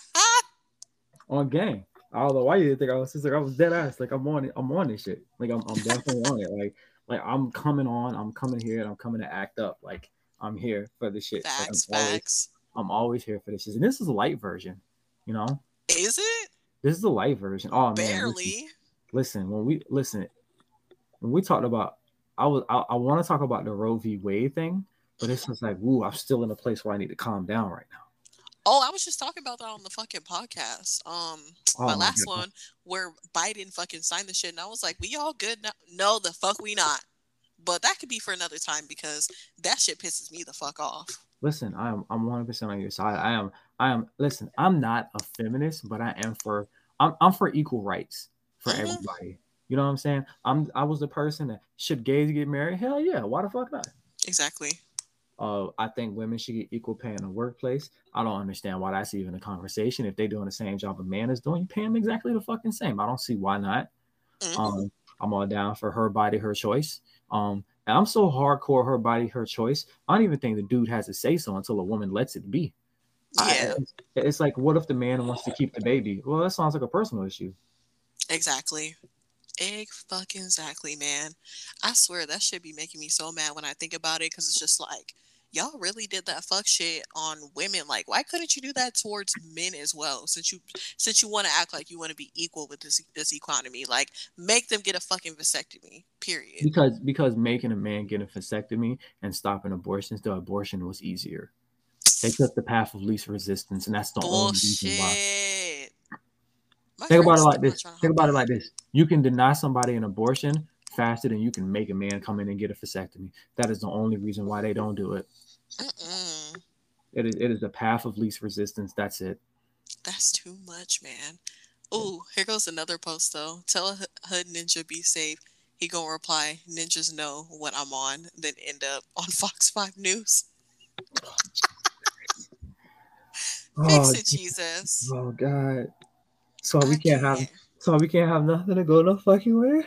On game. I don't know why you didn't think I was sister. I was dead ass. Like I'm on it. I'm on this shit. Like I'm, I'm definitely on it. Like, like I'm coming on. I'm coming here, and I'm coming to act up. Like I'm here for the shit. Like, Facts, I'm always, facts. I'm always here for this shit. And this is a light version. You know, Is it? this is a light version. Oh man, Barely. listen, listen when we listen, when we talked about, I was, I, I want to talk about the Roe v. Wade thing, but it's just like, woo, I'm still in a place where I need to calm down right now. Oh, I was just talking about that on the fucking podcast. Um, Oh, my my last God. one where Biden fucking signed the shit, and I was like, we all good now? No, the fuck we not. But that could be for another time because that shit pisses me the fuck off. Listen, I am I'm one hundred percent on your side. I am I am listen, I'm not a feminist, but I am for I'm I'm for equal rights for Mhm. everybody. You know what I'm saying? I'm I was the person that should gays get married? Hell yeah, why the fuck not? Exactly. Uh, I think women should get equal pay in the workplace. I don't understand why that's even a conversation. If they're doing the same job a man is doing, you pay them exactly the fucking same. I don't see why not. Mhm. Um, I'm all down for her body, her choice. Um, and I'm so hardcore, her body, her choice. I don't even think the dude has to say so until a woman lets it be. Yeah, I, it's like, what if the man wants to keep the baby? Well, that sounds like a personal issue. exactly. Egg fucking exactly, man. I swear that should be making me so mad when I think about it because it's just like, y'all really did that fuck shit on women. Like, why couldn't you do that towards men as well? Since you since you want to act like you want to be equal with this this economy, like make them get a fucking vasectomy. Period. Because because making a man get a vasectomy and stopping abortions, the abortion was easier. They took the path of least resistance, and that's the only reason why. Bullshit. My Think about it friends like still not this. trying to Think hop about it on. like this. You can deny somebody an abortion faster than you can make a man come in and get a vasectomy. That is the only reason why they don't do it. Mm-mm. It is it is a path of least resistance. That's it. That's too much, man. Ooh, here goes another post though. Tell a H- Hood Ninja be safe. He gonna reply, ninjas know what I'm on, then end up on Fox five News. Fix Oh, it, Jesus. oh God. So I we can't have can't. so we can't have nothing to go no fucking where?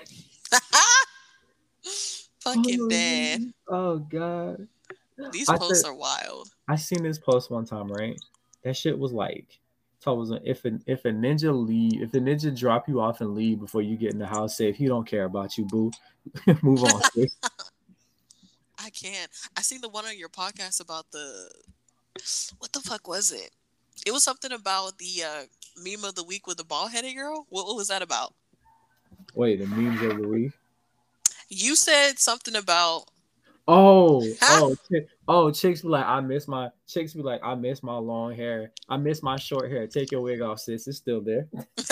Fucking Oh, dead. oh God. These I posts said are wild. I seen this post one time, right? That shit was like, so it was a, if a if a ninja leave, if a ninja drop you off and leave before you get in the house safe, he don't care about you, boo. Move on. sis. I can't. I seen the one on your podcast about the what the fuck was it? It was something about the uh, meme of the week with the bald headed girl. What, what was that about? Wait, the memes of the week. You said something about Oh, Huh? oh, chick, oh, chicks be like, I miss my chicks be like, I miss my long hair. I miss my short hair. Take your wig off, sis. It's still there.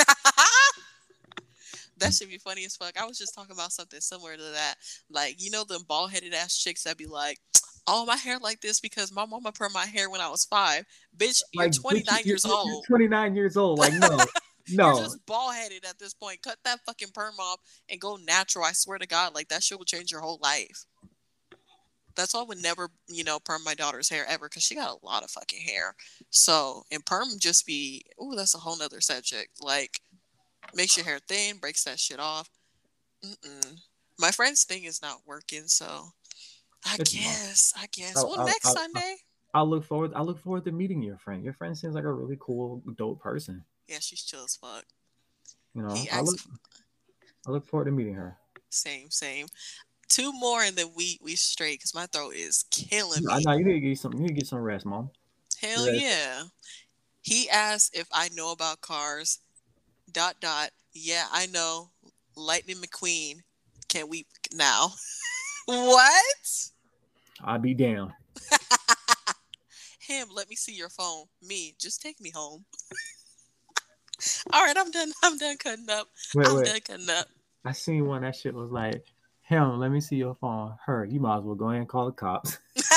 That should be funny as fuck. I was just talking about something similar to that. Like, you know, them bald headed ass chicks that be like, oh, my hair like this because my mama permed my hair when I was five. Bitch, you're Like, twenty-nine bitch, years you're, old. You're twenty-nine years old. Like, no, no. You're just bald headed at this point. Cut that fucking perm off and go natural. I swear to God, like that shit will change your whole life. That's why I would never, you know, perm my daughter's hair ever because she got a lot of fucking hair. So, and perm just be, ooh, that's a whole nother subject. Like, makes your hair thin, breaks that shit off. Mm-mm. My friend's thing is not working, so I It's fine. guess, I guess. I'll- Well, I'll- next I'll- Sunday. I look forward. I look forward to meeting your friend. Your friend seems like a really cool, dope person. Yeah, she's chill as fuck. You know, He I look. asked, I look forward to meeting her. same, same. Two more and then we we straight because my throat is killing I me. know you need to get some. You need to get some rest, mom. Hell Rest. yeah. He asked if I know about cars. Dot dot. Yeah, I know. Lightning McQueen. Can we now? What? I'll be down. Him, let me see your phone. Me, just take me home. All right, I'm done. I'm done cutting up. Wait, I'm wait. done cutting up. I seen one that shit was like, him, let me see your phone. Her, you might as well go ahead and call the cops.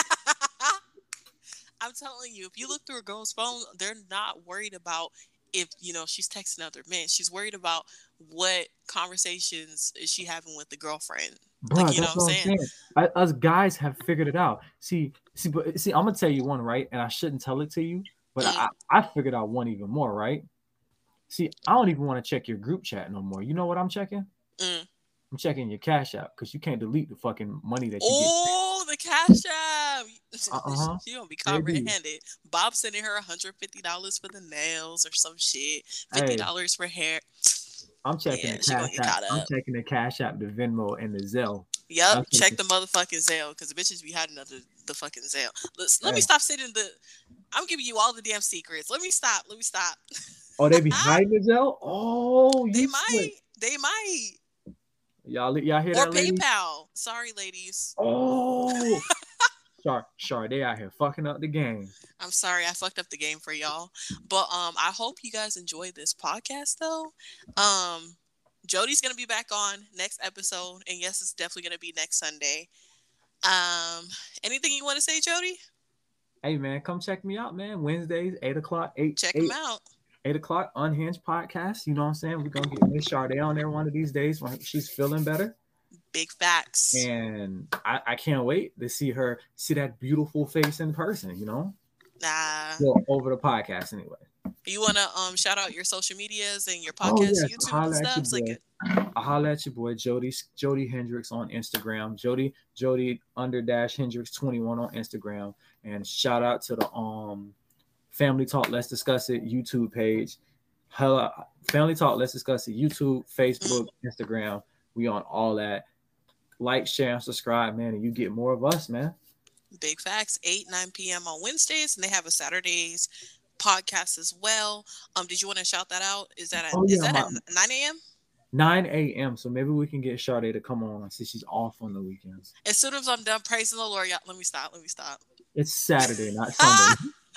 I'm telling you, if you look through a girl's phone, they're not worried about if, you know, she's texting other men. She's worried about what conversations is she having with the girlfriend. Bro, Like, you know that's what I'm what I'm saying? saying. I, us guys have figured it out. See, see, but see, I'm gonna tell you one, right? And I shouldn't tell it to you, but Mm. I, I figured out one even more, right? See, I don't even want to check your group chat no more. You know what I'm checking? Mm. I'm checking your Cash App because you can't delete the fucking money that you Oh, the Cash App. get. Uh-huh. She gonna be Baby. comprehended. Bob sending her one hundred fifty dollars for the nails or some shit. Hey, fifty dollars for hair. I'm checking Yeah, the she gonna Cash get App. caught I'm up. checking the Cash App, the Venmo, and the Zelle. Yep, I'm check checking. the motherfucking Zelle because the bitches be hiding under the fucking Zelle. Let's, let me Hey. stop sitting the. I'm giving you all the damn secrets. Let me stop. Let me stop. Oh, they be hiding the Zelle? Oh, you They slick. might. They might. Y'all, y'all hear Or that, lady? PayPal. Sorry, ladies. Oh, Char, Char, they out here fucking up the game. I'm sorry, I fucked up the game for y'all. But um, I hope you guys enjoyed this podcast though. Um, Jody's gonna be back on next episode, and yes, it's definitely gonna be next Sunday. Um, anything you want to say, Jody? Hey man, come check me out, man. Wednesdays, eight o'clock, eight, Check eight, them out. eight o'clock, Unhinged podcast. You know what I'm saying? We're gonna get Miss Sade on there one of these days when she's feeling better. Big facts. And I, I can't wait to see her see that beautiful face in person, you know? Nah. Well, over the podcast anyway. You wanna um shout out your social medias and your Oh, podcast, yes. YouTube and Holla at stuff? your So you boy. can- I holla at your boy Jody Jody Hendricks on Instagram. Jody Jody under dash Hendricks twenty-one on Instagram. And shout out to the um Family Talk Let's Discuss It YouTube page. Hella Family Talk Let's Discuss It YouTube, Facebook, Instagram. We on all that. Like, share, and subscribe, man, and you get more of us, man. Big facts. eight, nine p.m. on Wednesdays, and they have a Saturdays podcast as well. Um, did you want to shout that out? Is that at, Oh, is yeah, that my- at nine a.m.? nine a.m. So maybe we can get Sade to come on since she's off on the weekends. As soon as I'm done praising the Lord, y'all, let me stop. Let me stop. It's Saturday, not Sunday.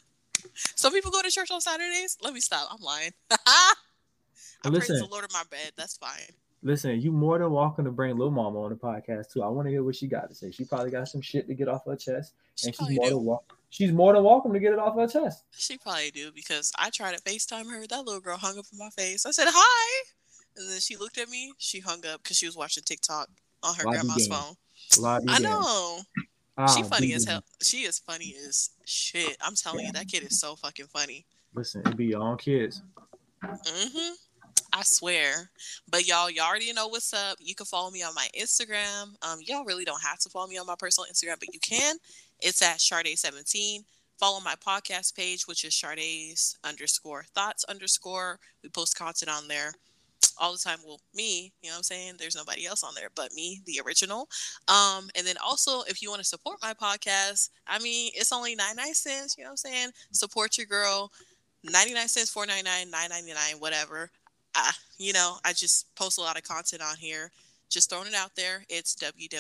Some people go to church on Saturdays. Let me stop. I'm lying. I praise Listen. the Lord in my bed. That's fine. Listen, you more than welcome to bring Lil Mama on the podcast too. I want to hear what she got to say. She probably got some shit to get off her chest, She and she's probably more do. than welcome. She's more than welcome to get it off her chest. She probably do because I tried to FaceTime her. That little girl hung up in my face. I said hi, and then she looked at me. She hung up because she was watching TikTok on her Lobby grandma's game. phone. Lobby I game. know. Ah, She funny big as game. hell. She is funny as shit. I'm telling you, that kid is so fucking funny. Listen, it be your own kids. Mm-hmm. I swear. But y'all, y'all already know what's up. You can follow me on my Instagram. Um, y'all really don't have to follow me on my personal Instagram, but you can. It's at Sade seventeen. Follow my podcast page, which is Sade's underscore thoughts underscore. We post content on there all the time. Well, me, you know what I'm saying? There's nobody else on there but me, the original. Um, and then also, if you want to support my podcast, I mean, it's only ninety-nine cents, you know what I'm saying? Support your girl. ninety-nine cents, four ninety-nine, nine ninety-nine, whatever. Uh, you know, I just post a lot of content on here. Just throwing it out there. It's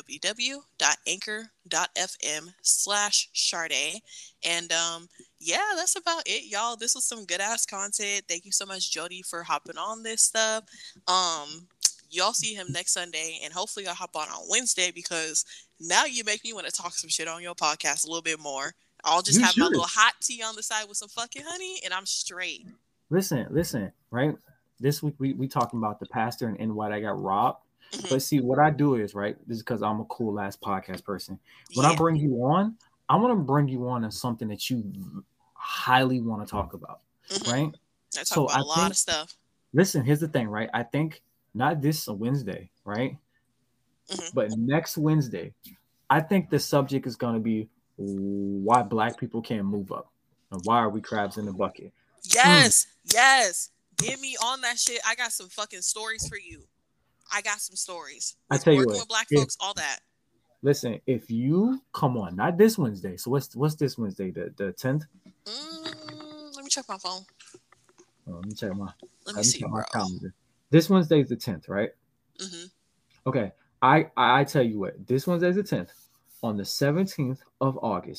www.anchor.fm slash Sade. And um, yeah, that's about it, y'all. This was some good ass content. Thank you so much, Jody, for hopping on this stuff. Um, y'all see him next Sunday, and hopefully I'll hop on on Wednesday because now you make me want to talk some shit on your podcast a little bit more. I'll just You have my should. little hot tea on the side with some fucking honey, and I'm straight. Listen, listen, right? This week we we talking about the pastor and, and why I got robbed. Mhm. But see, what I do is, right, this is because I'm a cool ass podcast person. When Yeah. I bring you on, I want to bring you on as something that you highly want to talk about, Mhm. right? I talk So about I a lot think- of stuff. Listen, here's the thing, right? I think not this Wednesday, right? Mhm. But next Wednesday, I think the subject is going to be why black people can't move up. And why are we crabs in the bucket? Yes, yes. Get me on that shit. I got some fucking stories for you. I got some stories. I With tell you working what, with black if- folks, all that. Listen, if you come on, not this Wednesday. So what's what's this Wednesday? The the tenth? Mm, let me check my phone. Oh, let me check my Let let me me see, check bro. my calendar. This Wednesday is the tenth, right? hmm Okay. I, I I tell you what, this Wednesday is the tenth. On the seventeenth of August,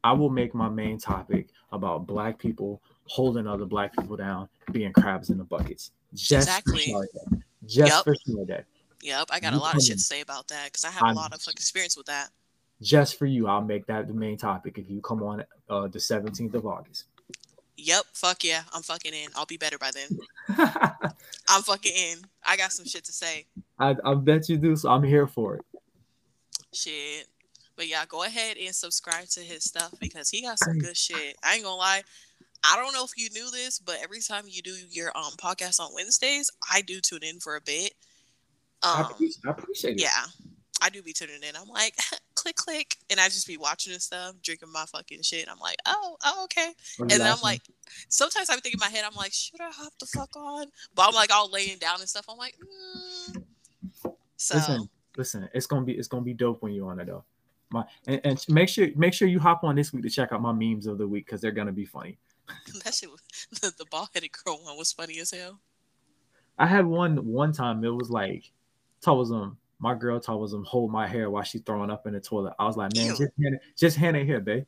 I will make my main topic about black people holding other black people down, being crabs in the buckets. Just Exactly. for sure. Just Yep. for sure that. Yep. I got You a lot come of shit in. to say about that because I have a I'm- lot of fucking experience with that. Just for you, I'll make that the main topic if you come on uh, the seventeenth of August. Yep. Fuck yeah. I'm fucking in. I'll be better by then. I'm fucking in. I got some shit to say. I, I bet you do, so I'm here for it. Shit. But yeah, go ahead and subscribe to his stuff because he got some good shit. I ain't gonna lie. I don't know if you knew this, but every time you do your um podcast on Wednesdays, I do tune in for a bit. I, Um, appreciate, I appreciate it. yeah, I do be tuning in. I'm like, click, click, and I just be watching and stuff, drinking my fucking shit. I'm like, oh, oh, okay. And then I'm like, sometimes I'm thinking in my head, I'm like, should I hop the fuck on? But I'm like all laying down and stuff. I'm like, mm. So listen, listen, it's gonna be it's gonna be dope when you're on it though. My and, and make sure make sure you hop on this week to check out my memes of the week because they're gonna be funny. that shit, was, the, the bald headed girl one was funny as hell. I had one one time. It was like, told them my girl told them hold my hair while she's throwing up in the toilet. I was like, man, Ew. just hand it, just hand it here, babe.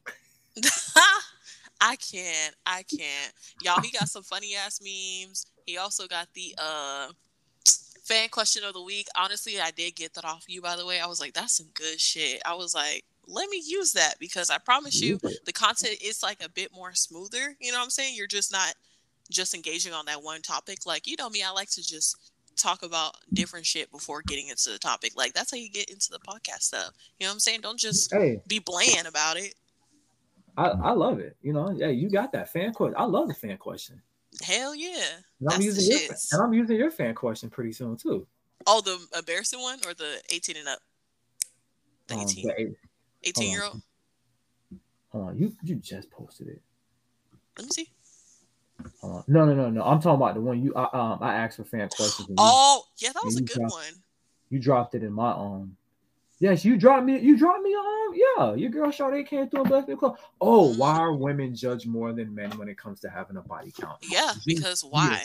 I can't. I can't. Y'all, he got some funny ass memes. He also got the uh fan question of the week. Honestly, I did get that off you, by the way. I was like, that's some good shit. I was like, let me use that because I promise you the content is like a bit more smoother. You know what I'm saying? You're just not just engaging on that one topic. Like, you know me, I like to just talk about different shit before getting into the topic. Like, that's how you get into the podcast stuff. You know what I'm saying? Don't just Hey, be bland about it. I, I love it. You know, yeah, you got that fan question. I love the fan question. Hell yeah. And I'm That's using the your, shits. and I'm using your fan question pretty soon too. Oh, the embarrassing one or the eighteen and up? The Um, eighteen, the eight- eighteen hold year on. old? Hold on, you you just posted it. Let me see. Hold on. No, no, no, no. I'm talking about the one you I um I asked for fan questions. And you, Oh, yeah, that was a you good dropped- one. you dropped it in my um. Yes, you dropped me. You dropped me um. Yeah, your girl Sade came through a Black People Club. Oh, Mhm. why are women judged more than men when it comes to having a body count? Yeah, because why?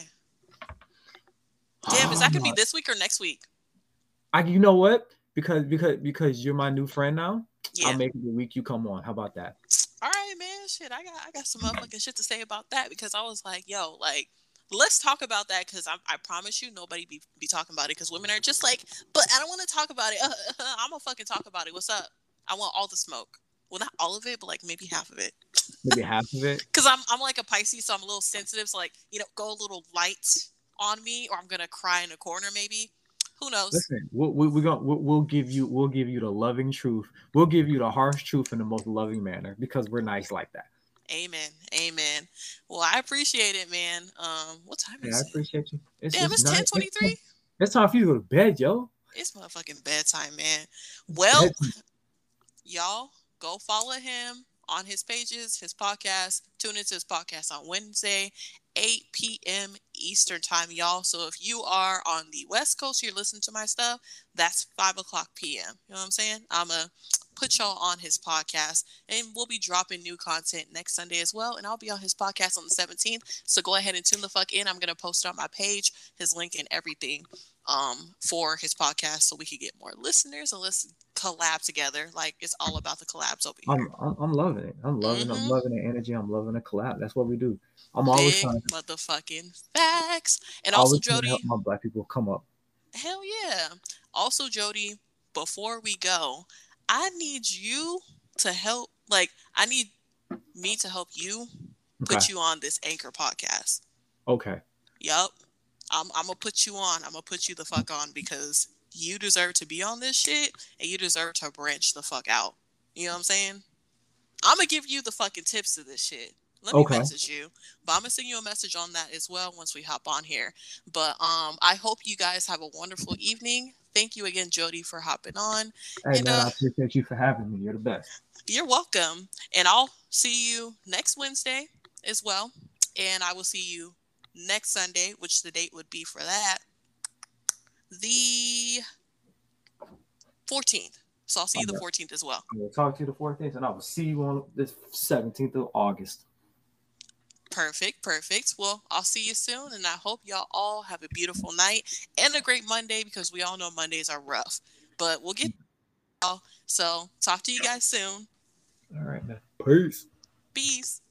Damn, is that gonna be this week or next week? I, you know what? Because because because you're my new friend now. Yeah. I'll make it the week you come on. How about that? All right, man. Shit, I got I got some motherfucking shit to say about that because I was like, yo, like, let's talk about that because I, I promise you nobody be, be talking about it because women are just like, but I don't want to talk about it. I'm gonna fucking talk about it. What's up? I want all the smoke. Well, not all of it, but like maybe half of it. Maybe half of it. Because I'm I'm like a Pisces, so I'm a little sensitive. So like, you know, go a little light on me, or I'm gonna cry in a corner. Maybe, who knows? Listen, we'll, we, we're gonna we'll, we'll give you we'll give you the loving truth. We'll give you the harsh truth in the most loving manner because we're nice like that. Amen, amen. Well, I appreciate it, man. Um, what time Yeah, is I it? appreciate you. It's, Damn, it's nice. ten twenty-three. It's time for you to go to bed, yo. It's motherfucking bedtime, man. Well, Bed- y'all go follow him on his pages, his podcast. Tune into his podcast on Wednesday, eight p.m. Eastern time, y'all. So if you are on the West Coast, you're listening to my stuff, that's five o'clock p.m. You know what I'm saying? I'm going to put y'all on his podcast, and we'll be dropping new content next Sunday as well, and I'll be on his podcast on the seventeenth. So go ahead and tune the fuck in. I'm going to post it on my page, his link and everything um, for his podcast so we can get more listeners and let's collab together. Like, it's all about the collabs over here. I'm, I'm I'm loving it. I'm loving Mhm. I'm loving the energy. I'm loving the collab. That's what we do. I'm always Big trying, motherfucking facts. And also, always trying to Jody, help my black people come up. hell yeah. Also, Jody, before we go, I need you to help. Like, I need me to help you put Okay. you on this Anchor podcast. Okay. Yup. I'm, I'm going to put you on. I'm going to put you the fuck on because you deserve to be on this shit and you deserve to branch the fuck out. You know what I'm saying? I'm going to give you the fucking tips to this shit. Let me Okay. message you. But I'm going to send you a message on that as well once we hop on here. But um, I hope you guys have a wonderful evening. Thank you again, Jody, for hopping on. Hey And, man, uh, I appreciate you for having me. You're the best. You're welcome. And I'll see you next Wednesday as well. And I will see you next Sunday, which the date would be for that, the fourteenth. So I'll see you the Okay. fourteenth as well. I'm gonna talk to you the fourteenth, and I will see you on the seventeenth of August. Perfect, perfect. Well, I'll see you soon, and I hope y'all all have a beautiful night and a great Monday because we all know Mondays are rough. But we'll get y'all. So talk to you guys soon. All right, man. Peace. Peace.